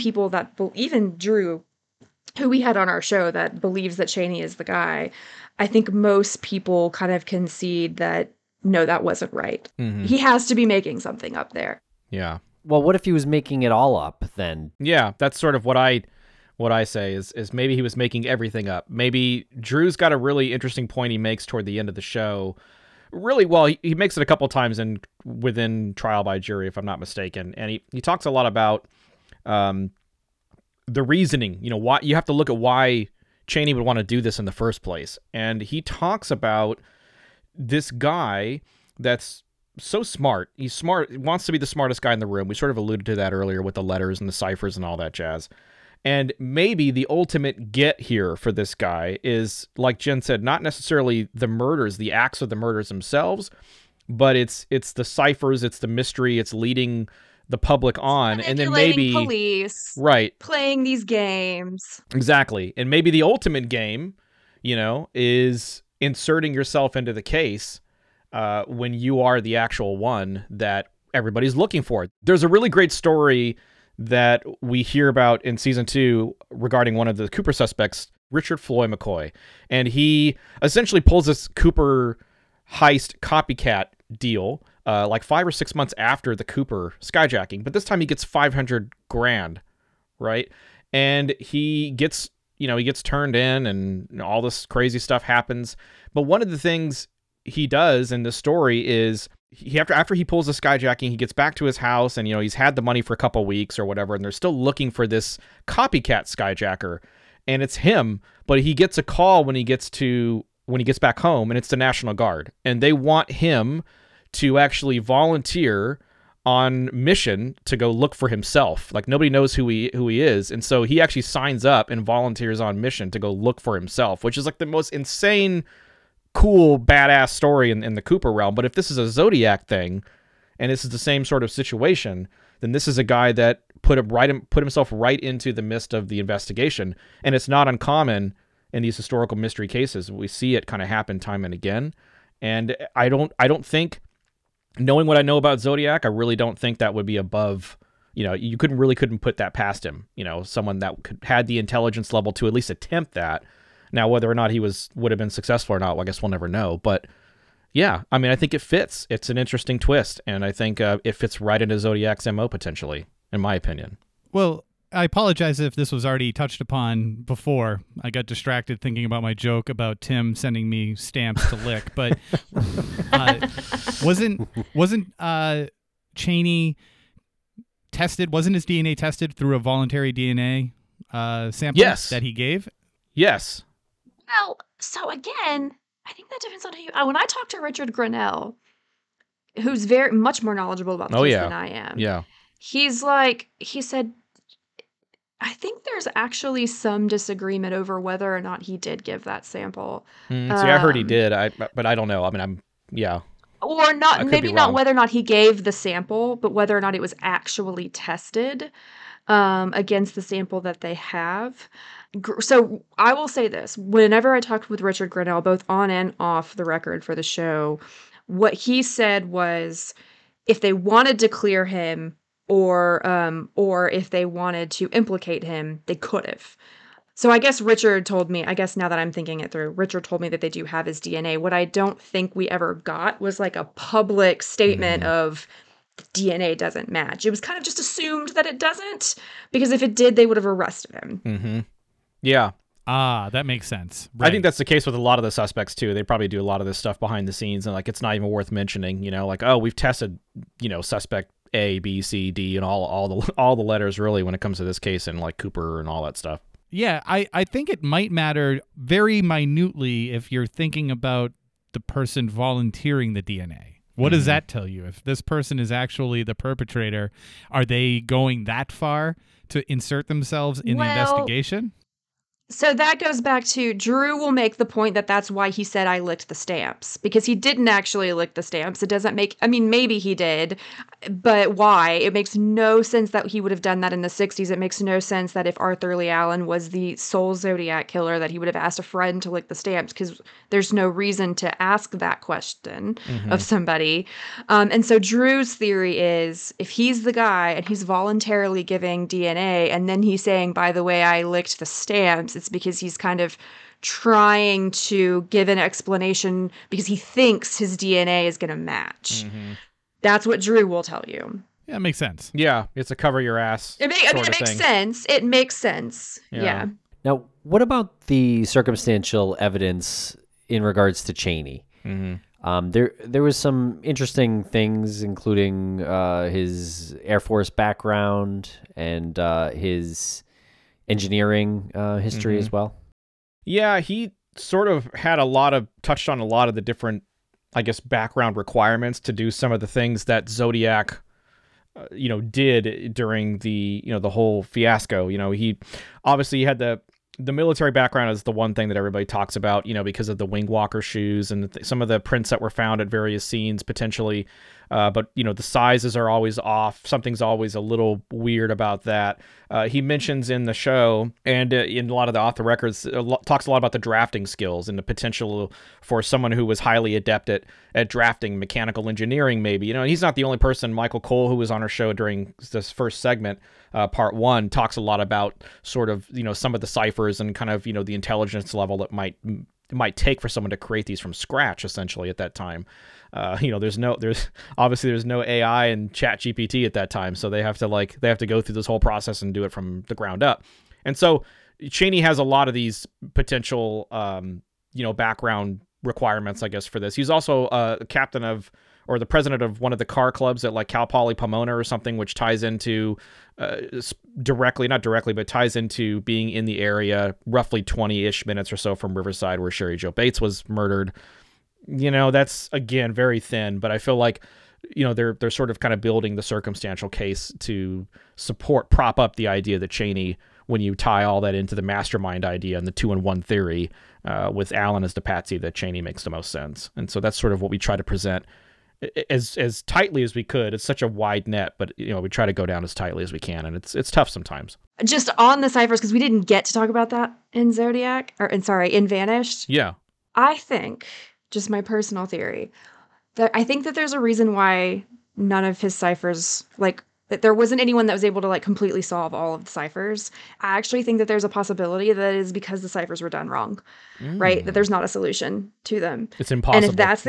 Drew, who we had on our show that believes that Cheney is the guy, I think most people kind of concede that, no, that wasn't right. He has to be making something up there. Yeah. Well, what if he was making it all up then? Yeah, that's sort of what I say is maybe he was making everything up. Maybe Drew's got a really interesting point he makes toward the end of the show. Really, well, he makes it a couple times within Trial by Jury, if I'm not mistaken. And he talks a lot about the reasoning, why you have to look at why Cheney would want to do this in the first place. And he talks about this guy that's so smart. He's smart, wants to be the smartest guy in the room. We sort of alluded to that earlier with the letters and the ciphers and all that jazz. And maybe the ultimate get here for this guy is, like Jen said, not necessarily the murders, the acts of the murders themselves, but it's the ciphers, it's the mystery, it's leading the public on, and then maybe police, right, playing these games. Exactly. And maybe the ultimate game, is inserting yourself into the case when you are the actual one that everybody's looking for. There's a really great story that we hear about in season 2 regarding one of the Cooper suspects, Richard Floyd McCoy. And he essentially pulls this Cooper heist copycat deal like 5 or 6 months after the Cooper skyjacking. But this time he gets $500,000, right? And he gets turned in and all this crazy stuff happens. But one of the things he does in this story is after he pulls the skyjacking, he gets back to his house and, he's had the money for a couple weeks or whatever. And they're still looking for this copycat skyjacker. And it's him, but he gets a call when he gets back home, and it's the National Guard. And they want him to actually volunteer on mission to go look for himself. Like, nobody knows who he is. And so he actually signs up and volunteers on mission to go look for himself, which is like the most insane, cool, badass story in the Cooper realm. But if this is a Zodiac thing, and this is the same sort of situation, then this is a guy that put himself right into the midst of the investigation. And it's not uncommon in these historical mystery cases. We see it kind of happen time and again. And I don't think, knowing what I know about Zodiac, I really don't think that would be above You know, you couldn't put that past him. You know, someone that had the intelligence level to at least attempt that. Now, whether or not he would have been successful or not, well, I guess we'll never know. But yeah, I mean, I think it fits. It's an interesting twist, and I think it fits right into Zodiac's MO potentially, in my opinion. Well, I apologize if this was already touched upon before. I got distracted thinking about my joke about Tim sending me stamps to lick, but wasn't Cheney tested? Wasn't his DNA tested through a voluntary DNA sample that he gave? Yes. Well, so again, I think that depends on who you. When I talked to Richard Grinnell, who's very much more knowledgeable about this than I am. Yeah. He said, I think there's actually some disagreement over whether or not he did give that sample. See, I heard he did, but I don't know. I mean, or not. Maybe not wrong. whether or not he gave the sample, but whether or not it was actually tested against the sample that they have. So I will say this: whenever I talked with Richard Grinnell, both on and off the record for the show, what he said was, if they wanted to clear him, or if they wanted to implicate him, they could have. So I guess Richard told me, I guess now that I'm thinking it through, Richard told me that they do have his DNA. What I don't think we ever got was like a public statement of DNA doesn't match. It was kind of just assumed that it doesn't, because if it did, they would have arrested him. Mm-hmm. Yeah. That makes sense. Right. I think that's the case with a lot of the suspects too. They probably do a lot of this stuff behind the scenes, and like it's not even worth mentioning. You know, like, oh, we've tested, you know, suspect A, B, C, D, and all the letters really when it comes to this case, and like Cooper and all that stuff. Yeah, I think it might matter very minutely if you're thinking about the person volunteering the DNA. What does that tell you? If this person is actually the perpetrator, are they going that far to insert themselves in the investigation? So that goes back to Drew will make the point that that's why he said I licked the stamps, because he didn't actually lick the stamps. It doesn't make, I mean, maybe he did, but why? It makes no sense that he would have done that in the 60s. It makes no sense that if Arthur Lee Allen was the sole Zodiac killer, that he would have asked a friend to lick the stamps, because there's no reason to ask that question of somebody. And so Drew's theory is, if he's the guy and he's voluntarily giving DNA, and then he's saying, by the way, I licked the stamps, it's because he's kind of trying to give an explanation because he thinks his DNA is going to match. That's what Drew will tell you. Yeah, it makes sense. Yeah, it's a cover your ass. It makes sense. It makes sense. Yeah. Now, what about the circumstantial evidence in regards to Cheney? There was some interesting things, including his Air Force background and his engineering history as well. Yeah, he sort of had touched on a lot of the different, I guess, background requirements to do some of the things that Zodiac, did during the, the whole fiasco. You know, he obviously had the military background is the one thing that everybody talks about, because of the Wingwalker shoes and some of the prints that were found at various scenes potentially. But, the sizes are always off. Something's always a little weird about that. He mentions in the show and in a lot of the off the records, talks a lot about the drafting skills and the potential for someone who was highly adept at drafting, mechanical engineering, maybe. He's not the only person. Michael Cole, who was on our show during this first segment, part one, talks a lot about sort of, some of the ciphers and kind of, the intelligence level that might take for someone to create these from scratch, essentially, at that time. There's no AI and ChatGPT at that time, so they have to go through this whole process and do it from the ground up. And so Cheney has a lot of these potential, background requirements, I guess, for this. He's also a captain of, or the president of one of the car clubs at like Cal Poly Pomona or something, which ties into not directly, but ties into being in the area roughly 20-ish minutes or so from Riverside, where Sherry Jo Bates was murdered. That's, again, very thin, but I feel like, they're sort of kind of building the circumstantial case to prop up the idea that Cheney, when you tie all that into the mastermind idea and the 2-in-1 theory, with Allen as the patsy, that Cheney makes the most sense. And so that's sort of what we try to present as tightly as we could. It's such a wide net, but we try to go down as tightly as we can, and it's tough sometimes. Just on the ciphers, because we didn't get to talk about that in Zodiac, in Vanished. Yeah. I think, just my personal theory, that I think that there's a reason why none of his ciphers, like that there wasn't anyone that was able to like completely solve all of the ciphers. I actually think that there's a possibility that is because the ciphers were done wrong, right? That there's not a solution to them. It's impossible. And if that's the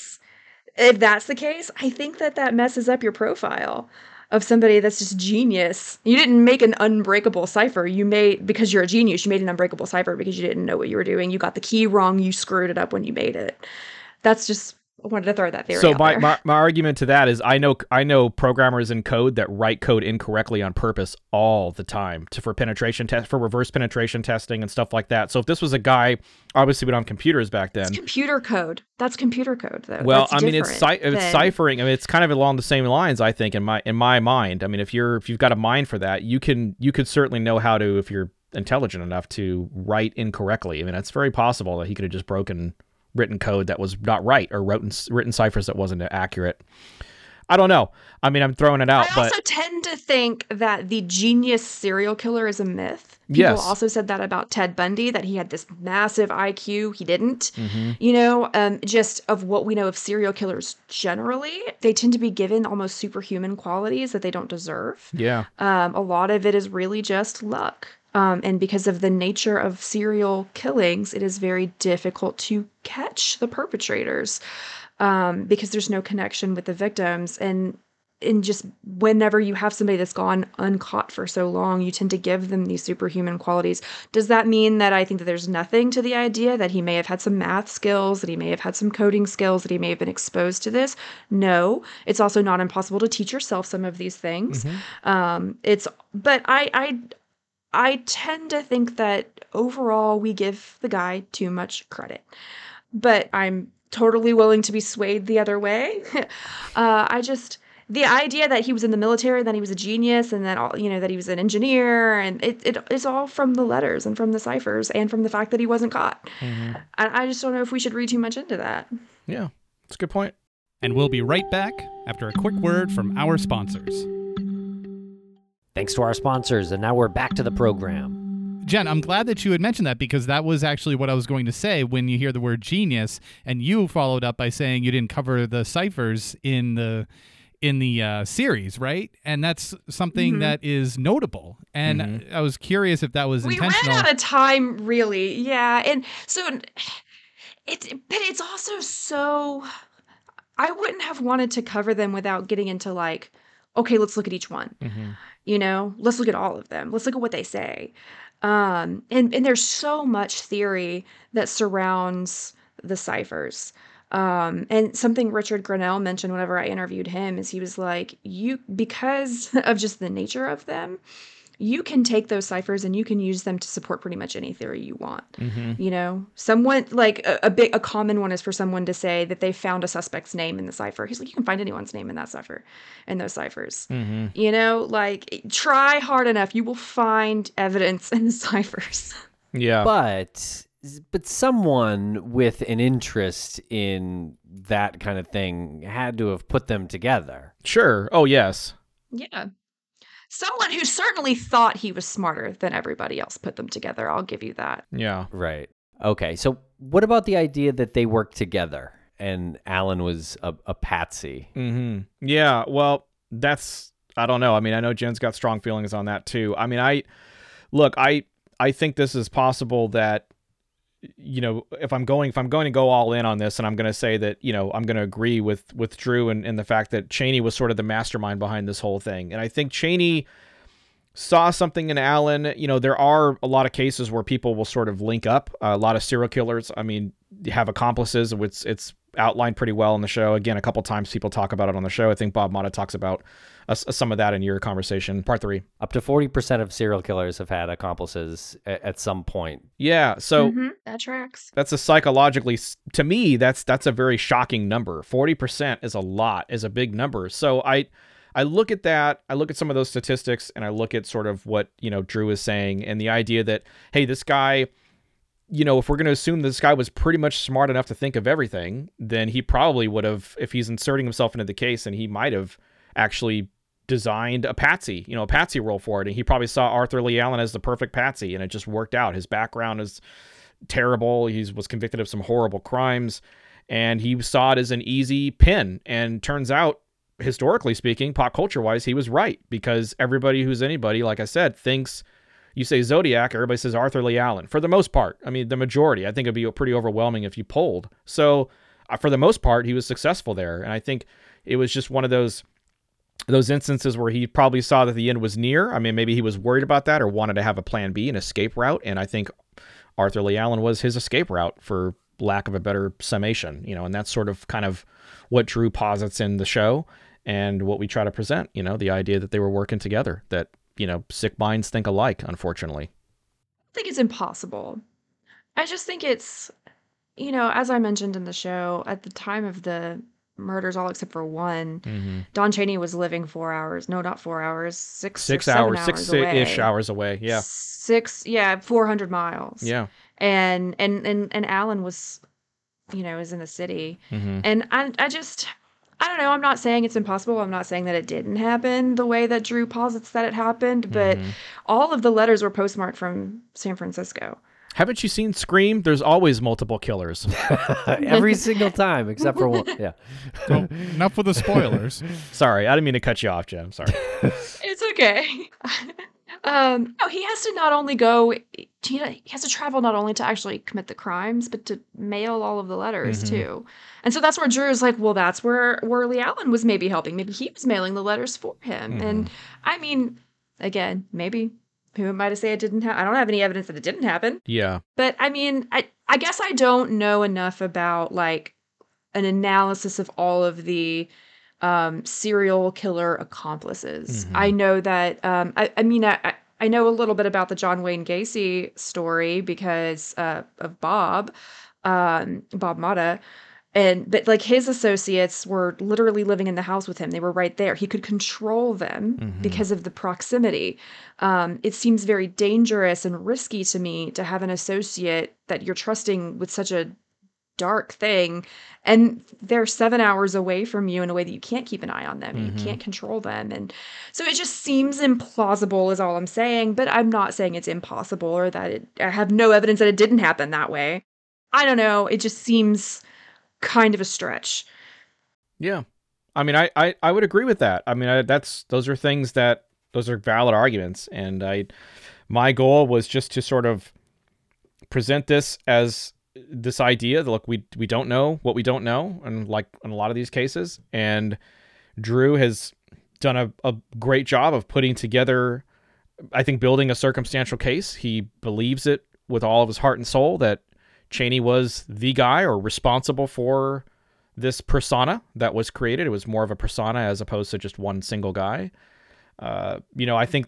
case, I think that messes up your profile of somebody that's just genius. You didn't make an unbreakable cipher. Because you're a genius, you made an unbreakable cipher because you didn't know what you were doing. You got the key wrong. You screwed it up when you made it. That's just, I wanted to throw that theory out there. My argument to that is I know programmers in code that write code incorrectly on purpose all the time for reverse penetration testing and stuff like that. So if this was a guy, obviously we don't have computers back then. It's computer code. That's computer code though. Well, That's it's ciphering. I mean, it's kind of along the same lines, I think, in my mind. I mean, if you've got a mind for that, you could certainly know how to, if you're intelligent enough, to write incorrectly. I mean, it's very possible that he could have just written code that was not right, or written ciphers that wasn't accurate. I don't know. I mean, I'm throwing it out. I also tend to think that the genius serial killer is a myth. People Yes. also said that about Ted Bundy, that he had this massive IQ. He didn't. Mm-hmm. Just of what we know of serial killers generally, they tend to be given almost superhuman qualities that they don't deserve. Yeah. A lot of it is really just luck. And because of the nature of serial killings, it is very difficult to catch the perpetrators because there's no connection with the victims. And just whenever you have somebody that's gone uncaught for so long, you tend to give them these superhuman qualities. Does that mean that I think that there's nothing to the idea that he may have had some math skills, that he may have had some coding skills, that he may have been exposed to this? No. It's also not impossible to teach yourself some of these things. But I tend to think that overall we give the guy too much credit, but I'm totally willing to be swayed the other way. The idea that he was in the military, that he was a genius, and that he was an engineer, and it's all from the letters and from the ciphers and from the fact that he wasn't caught. I just don't know if we should read too much into that. Yeah, that's a good point. And we'll be right back after a quick word from our sponsors. Thanks to our sponsors, and now we're back to the program. Jen, I'm glad that you had mentioned that, because that was actually what I was going to say when you hear the word genius, and you followed up by saying you didn't cover the ciphers in the series, right? And that's something that is notable. And I was curious if that was intentional. We ran out of time, really. Yeah. And so it's also so, I wouldn't have wanted to cover them without getting into like, okay, let's look at each one. Let's look at all of them. Let's look at what they say. And there's so much theory that surrounds the ciphers. And something Richard Grinnell mentioned whenever I interviewed him is he was like, because of just the nature of them, you can take those ciphers and you can use them to support pretty much any theory you want. Someone like a common one is for someone to say that they found a suspect's name in the cipher. He's like, you can find anyone's name in that cipher, in those ciphers. Like try hard enough, you will find evidence in the ciphers. Yeah. But someone with an interest in that kind of thing had to have put them together. Sure. Oh, yes. Yeah. Someone who certainly thought he was smarter than everybody else put them together. I'll give you that. Yeah. Right. Okay. So what about the idea that they worked together and Alan was a patsy? Yeah. Well, I don't know. I mean, I know Jen's got strong feelings on that too. I mean, I think this is possible that, if I'm going to go all in on this, and I'm going to say that, I'm going to agree with Drew and the fact that Chaney was sort of the mastermind behind this whole thing. And I think Chaney saw something in Alan. There are a lot of cases where people will sort of link up. A lot of serial killers, have accomplices. It's outlined pretty well in the show. Again, a couple times people talk about it on the show. I think Bob Motta talks about some of that in your conversation, part 3. Up to 40% of serial killers have had accomplices at some point. Yeah, so that tracks. That's to me, that's a very shocking number. 40% is a big number. So I look at that, I look at some of those statistics, and I look at sort of what, Drew is saying, and the idea that, hey, this guy, if we're going to assume this guy was pretty much smart enough to think of everything, then he probably would have, if he's inserting himself into the case, and he might have actually designed a patsy role for it. And he probably saw Arthur Lee Allen as the perfect patsy, and it just worked out. His background is terrible. He was convicted of some horrible crimes, and he saw it as an easy pin. And turns out historically speaking, pop culture wise, he was right, because everybody who's anybody, like I said, thinks you say Zodiac, everybody says Arthur Lee Allen for the most part. I mean, the majority. I think it'd be pretty overwhelming if you polled. So for the most part, he was successful there. And I think it was just one of those instances where he probably saw that the end was near. I mean, maybe he was worried about that or wanted to have a plan B, an escape route. And I think Arthur Lee Allen was his escape route, for lack of a better summation, and that's sort of kind of what Drew posits in the show and what we try to present, the idea that they were working together, that, sick minds think alike, unfortunately. I think it's impossible. I just think it's, as I mentioned in the show, at the time of the murders, all except for one, Don Chaney was living 4 hours. No, not 4 hours. 6 hours. 6-ish hours away. Yeah. 400 miles. Yeah. And Alan was, is in the city. And I don't know. I'm not saying it's impossible. I'm not saying that it didn't happen the way that Drew posits that it happened, but all of the letters were postmarked from San Francisco. Haven't you seen Scream? There's always multiple killers. Every single time, except for one. Yeah. So, enough with the spoilers. Sorry, I didn't mean to cut you off, Jim. Sorry. It's okay. No, he has to not only go, he has to travel not only to actually commit the crimes, but to mail all of the letters too. And so that's where Drew is like, well, that's where Lee Allen was maybe helping. Maybe he was mailing the letters for him. And I mean, again, maybe who am I to say it didn't happen? I don't have any evidence that it didn't happen. Yeah. But I mean, I guess I don't know enough about like an analysis of all of the serial killer accomplices. I know that, I know a little bit about the John Wayne Gacy story because of Bob Motta. But like his associates were literally living in the house with him. They were right there. He could control them because of the proximity. It seems very dangerous and risky to me to have an associate that you're trusting with such a dark thing, and they're 7 hours away from you in a way that you can't keep an eye on them. You can't control them. And so it just seems implausible is all I'm saying, but I'm not saying it's impossible or that I have no evidence that it didn't happen that way. I don't know. It just seems kind of a stretch. Yeah. I mean, I would agree with that. I mean, those are valid arguments. And my goal was just to sort of present this as this idea that, look, we don't know what we don't know, and like in a lot of these cases, and Drew has done a great job of putting together, I think, building a circumstantial case. He believes it with all of his heart and soul that Chaney was the guy or responsible for this persona that was created. It was more of a persona as opposed to just one single guy. I think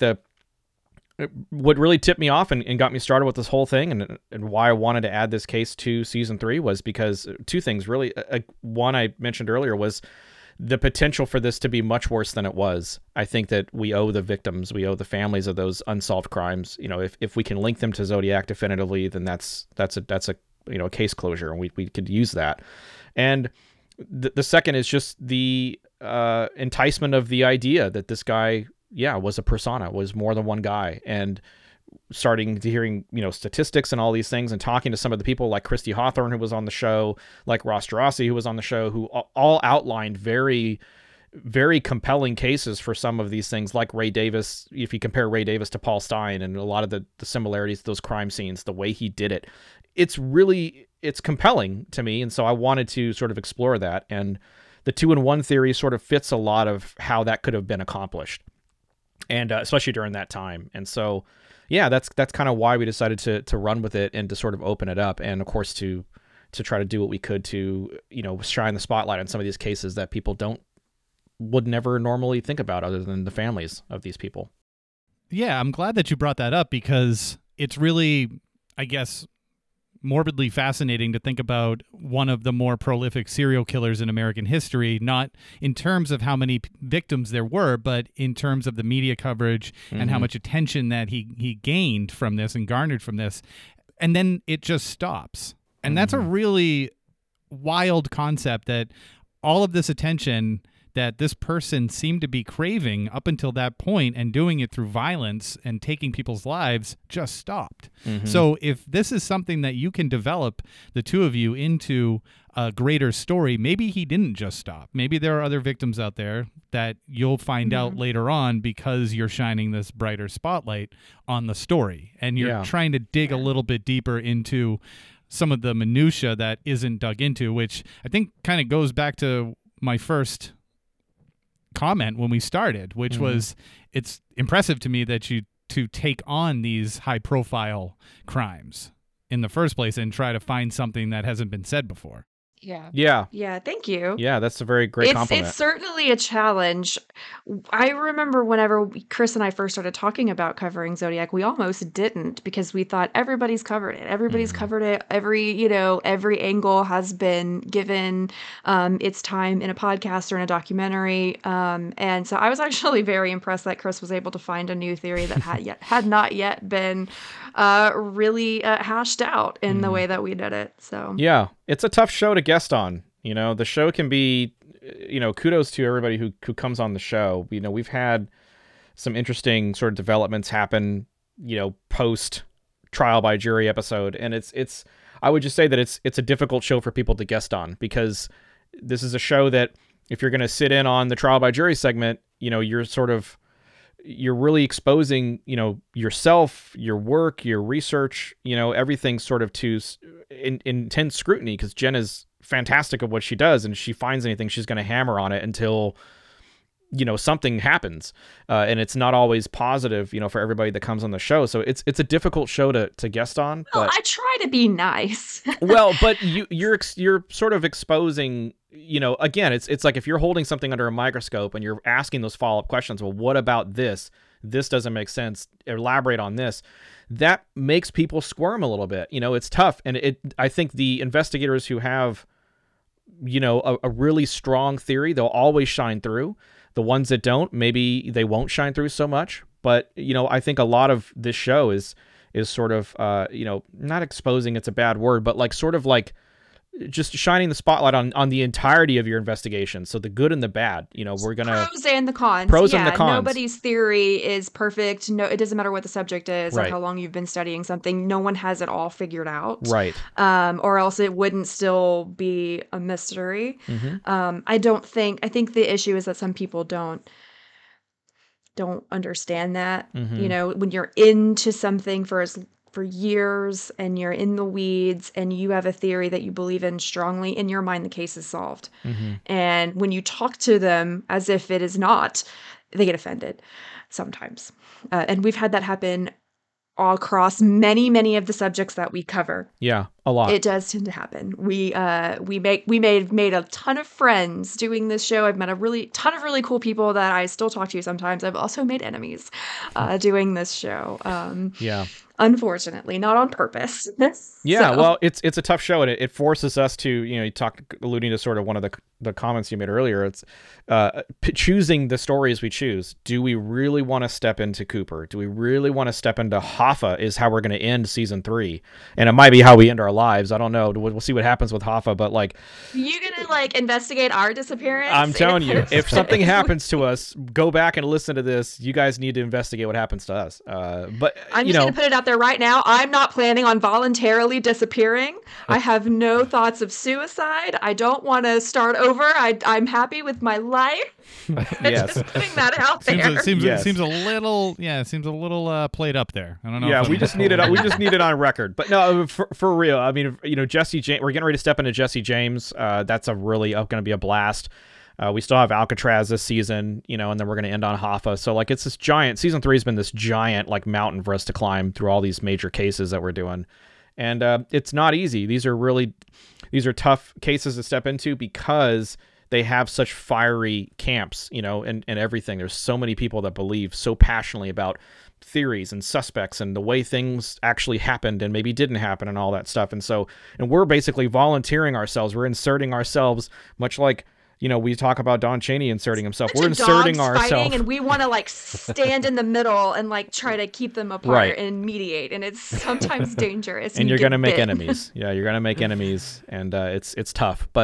what really tipped me off and got me started with this whole thing and why I wanted to add this case to season 3 was because two things really. One I mentioned earlier was the potential for this to be much worse than it was. I think that we owe the victims, we owe the families of those unsolved crimes. If we can link them to Zodiac definitively, then that's a case closure, and we could use that. And the second is just the enticement of the idea that this guy, was a persona, was more than one guy, and starting to hearing, statistics and all these things and talking to some of the people like Christy Hawthorne, who was on the show, like Ross Gerasi, who was on the show, who all outlined very, very compelling cases for some of these things, like Ray Davis. If you compare Ray Davis to Paul Stein and a lot of the similarities to those crime scenes, the way he did it, it's compelling to me. And so I wanted to sort of explore that. And the 2-in-1 theory sort of fits a lot of how that could have been accomplished. And especially during that time. And so, that's kind of why we decided to run with it and to sort of open it up. And of course, to try to do what we could to, shine the spotlight on some of these cases that people would never normally think about other than the families of these people. Yeah, I'm glad that you brought that up because it's really, I guess, morbidly fascinating to think about one of the more prolific serial killers in American history, not in terms of how many victims there were, but in terms of the media coverage and how much attention that he gained from this and garnered from this. And then it just stops. And that's a really wild concept, that all of this attention that this person seemed to be craving up until that point, and doing it through violence and taking people's lives just stopped. So if this is something that you can develop, the two of you, into a greater story, maybe he didn't just stop. Maybe there are other victims out there that you'll find out later on because you're shining this brighter spotlight on the story, and you're trying to dig a little bit deeper into some of the minutia that isn't dug into, which I think kind of goes back to my first comment when we started, which was, it's impressive to me that you to take on these high profile crimes in the first place and try to find something that hasn't been said before. Yeah, thank you. Yeah, that's a very great compliment. It's certainly a challenge. I remember whenever Chris and I first started talking about covering Zodiac, we almost didn't, because we thought everybody's covered it. Everybody's covered it. Every angle has been given its time in a podcast or in a documentary. And so I was actually very impressed that Chris was able to find a new theory that had not yet been really hashed out in the way that we did it. So yeah, it's a tough show to guest on. The show can be, kudos to everybody who comes on the show. We've had some interesting sort of developments happen, post trial by jury episode. And it's, I would just say that it's a difficult show for people to guest on, because this is a show that if you're going to sit in on the trial by jury segment, you're really exposing, yourself, your work, your research, everything sort of to intense scrutiny, because Jen is fantastic at what she does, and she finds anything, she's going to hammer on it until, something happens. And it's not always positive, for everybody that comes on the show. So it's a difficult show to guest on. Well, but I try to be nice. well, but you're sort of exposing, again, it's like if you're holding something under a microscope and you're asking those follow-up questions, well, what about this? This doesn't make sense. Elaborate on this. That makes people squirm a little bit. It's tough. And I think the investigators who have, a really strong theory, they'll always shine through. The ones that don't, maybe they won't shine through so much. But, I think a lot of this show is sort of, not exposing, it's a bad word, but just shining the spotlight on the entirety of your investigation. So the good and the bad, we're going to... Pros and the cons. Pros and the cons. Nobody's theory is perfect. No, it doesn't matter what the subject is or Right. how long you've been studying something. No one has it all figured out. Right. Or else it wouldn't still be a mystery. I think the issue is that some people don't understand that. When you're into something for years and you're in the weeds and you have a theory that you believe in strongly, in your mind the case is solved. And when you talk to them as if it is not, they get offended sometimes. And we've had that happen all across many of the subjects that we cover. Yeah, a lot. It does tend to happen. We made a ton of friends doing this show. I've met a ton of really cool people that I still talk to sometimes. I've also made enemies doing this show. Yeah. Unfortunately, not on purpose. Yeah, So- well, it's a tough show, and it forces us to, you alluding to sort of one of the comments you made earlier. It's choosing the stories we choose. Do we really want to step into Cooper? Do we really want to step into Hoffa? Is how we're going to end season 3, and it might be how we end our lives. I don't know. We'll see what happens with Hoffa, but You gonna investigate our disappearance? I'm telling you, if something happens to us, go back and listen to this. You guys need to investigate what happens to us. But I'm just gonna put it out there right now. I'm not planning on voluntarily disappearing. I have no thoughts of suicide. I don't want to start over. I'm happy with my life. Yes. Just putting that out there. Seems a little played up there. I don't know. Yeah, if we just need it on record. But no, for real. I mean, Jesse James. We're getting ready to step into Jesse James. That's really going to be a blast. We still have Alcatraz this season, and then we're going to end on Hoffa. So it's this giant. Season 3 has been this giant mountain for us to climb through all these major cases that we're doing, and it's not easy. These are tough cases to step into because they have such fiery camps, and everything. There's so many people that believe so passionately about theories and suspects and the way things actually happened and maybe didn't happen and all that stuff. And we're basically volunteering ourselves. We're inserting ourselves, much like, we talk about Don Chaney inserting himself. We're inserting ourselves. And we want to stand in the middle and try to keep them apart Right. and mediate. And it's sometimes dangerous. And you're going to make enemies. Yeah, you're going to make enemies, and it's tough. But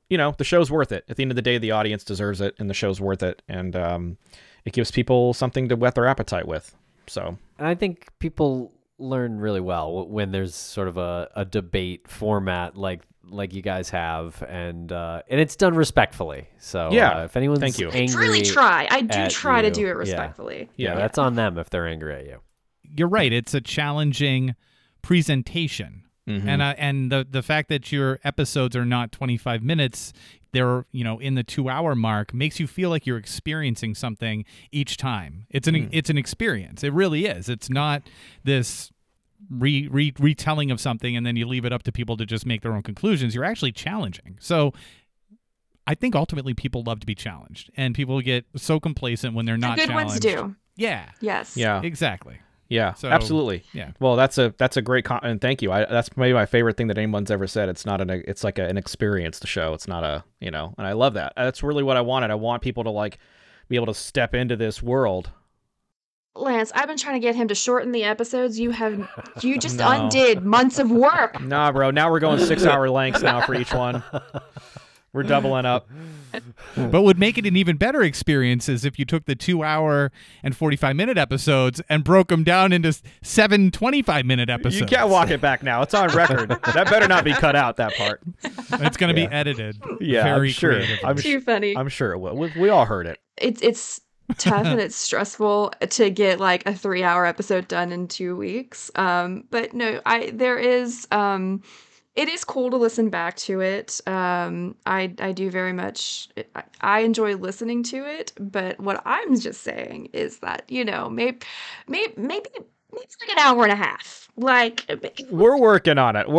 the show's worth it. At the end of the day, the audience deserves it, and the show's worth it, and it gives people something to whet their appetite with. So, and I think people learn really well when there's sort of a debate format like you guys have, and it's done respectfully. So if anyone's thank you. angry, Really try. I do try to you, do it respectfully. Yeah, that's on them if they're angry at you. You're right. It's a challenging presentation. And the fact that your episodes are not 25 minutes, they're in the 2-hour mark, makes you feel like you're experiencing something each time. It's an experience. It really is. It's not this retelling of something and then you leave it up to people to just make their own conclusions. You're actually challenging. So I think ultimately people love to be challenged, and people get so complacent when they're not good challenged. ones do. Yeah. Yes. Yeah. Exactly. Yeah, So, absolutely. yeah. Well, that's a great and thank you. That's maybe my favorite thing that anyone's ever said. It's not it's like an experience to show. It's not and I love that. That's really what I wanted. I want people to be able to step into this world. Lance, I've been trying to get him to shorten the episodes. You just undid months of work. Nah, bro. Now we're going 6-hour lengths now for each one. We're doubling up. But would make it an even better experience is if you took the 2-hour and 45-minute episodes and broke them down into 7 25-minute episodes. You can't walk it back now. It's on record. That better not be cut out, that part. It's going to be edited. Yeah, very I'm sure. creatively. Too funny. I'm sure it will. We all heard it. It's tough and it's stressful to get a 3-hour episode done in 2 weeks. But no, it is cool to listen back to it. I do very much. I enjoy listening to it. But what I'm just saying is that maybe it's an hour and a half. We're working on it.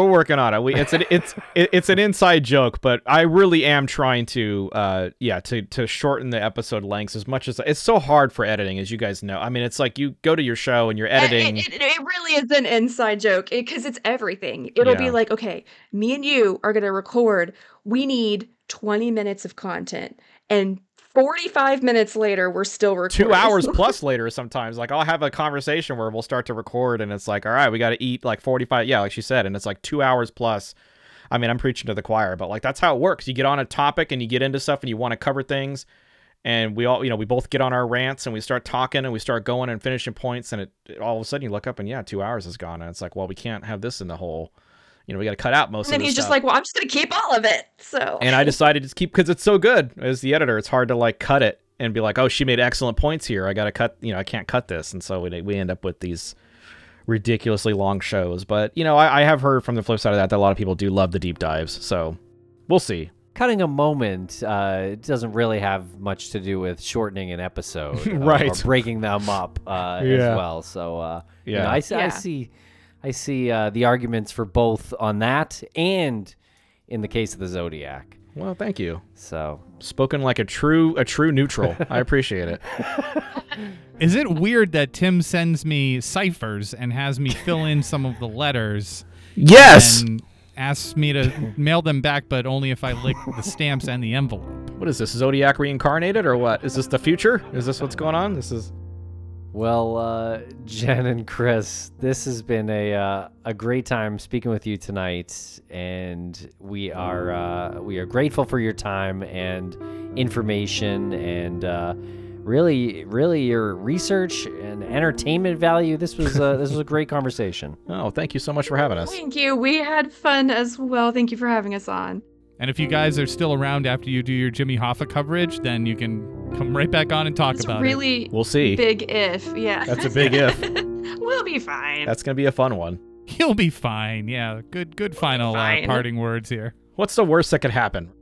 It's an inside joke, but I really am trying to to shorten the episode lengths as much as it's so hard for editing, as you guys know. I mean, it's like you go to your show and you're editing. It really is an inside joke because it's everything. It'll be like, okay, me and you are going to record. We need 20 minutes of content, and 45 minutes later, we're still recording. 2 hours plus later sometimes. I'll have a conversation where we'll start to record, and it's like, all right, we got to eat 45. Yeah, like she said, and it's 2 hours plus. I mean, I'm preaching to the choir, but that's how it works. You get on a topic and you get into stuff and you want to cover things, and we all, we both get on our rants and we start talking and we start going and finishing points, and it all of a sudden you look up and 2 hours is gone, and it's like, well, we can't have this in the whole. We got to cut out most of it. And then he's just like, well, I'm just going to keep all of it. So. And I decided to keep, because it's so good. As the editor, it's hard to cut it and be like, oh, she made excellent points here. I got to cut, I can't cut this. And so we end up with these ridiculously long shows. But, I have heard from the flip side of that a lot of people do love the deep dives. So we'll see. Cutting a moment it doesn't really have much to do with shortening an episode. Right. Or breaking them up as well. So, I see the arguments for both on that and in the case of the Zodiac. Well, thank you. So spoken like a true neutral. I appreciate it. Is it weird that Tim sends me ciphers and has me fill in some of the letters? Yes. And asks me to mail them back, but only if I lick the stamps and the envelope. What is this, Zodiac reincarnated or what? Is this the future? Is this what's going on? This is... Well, Jen and Chris, this has been a great time speaking with you tonight, and we are grateful for your time and information, and really your research and entertainment value. This was a great conversation. Oh, thank you so much for having us. Thank you. We had fun as well. Thank you for having us on. And if you guys are still around after you do your Jimmy Hoffa coverage, then you can come right back on and talk about really it. We'll see. Big if, yeah. That's a big if. We'll be fine. That's going to be a fun one. You'll be fine. Yeah, good final parting words here. What's the worst that could happen?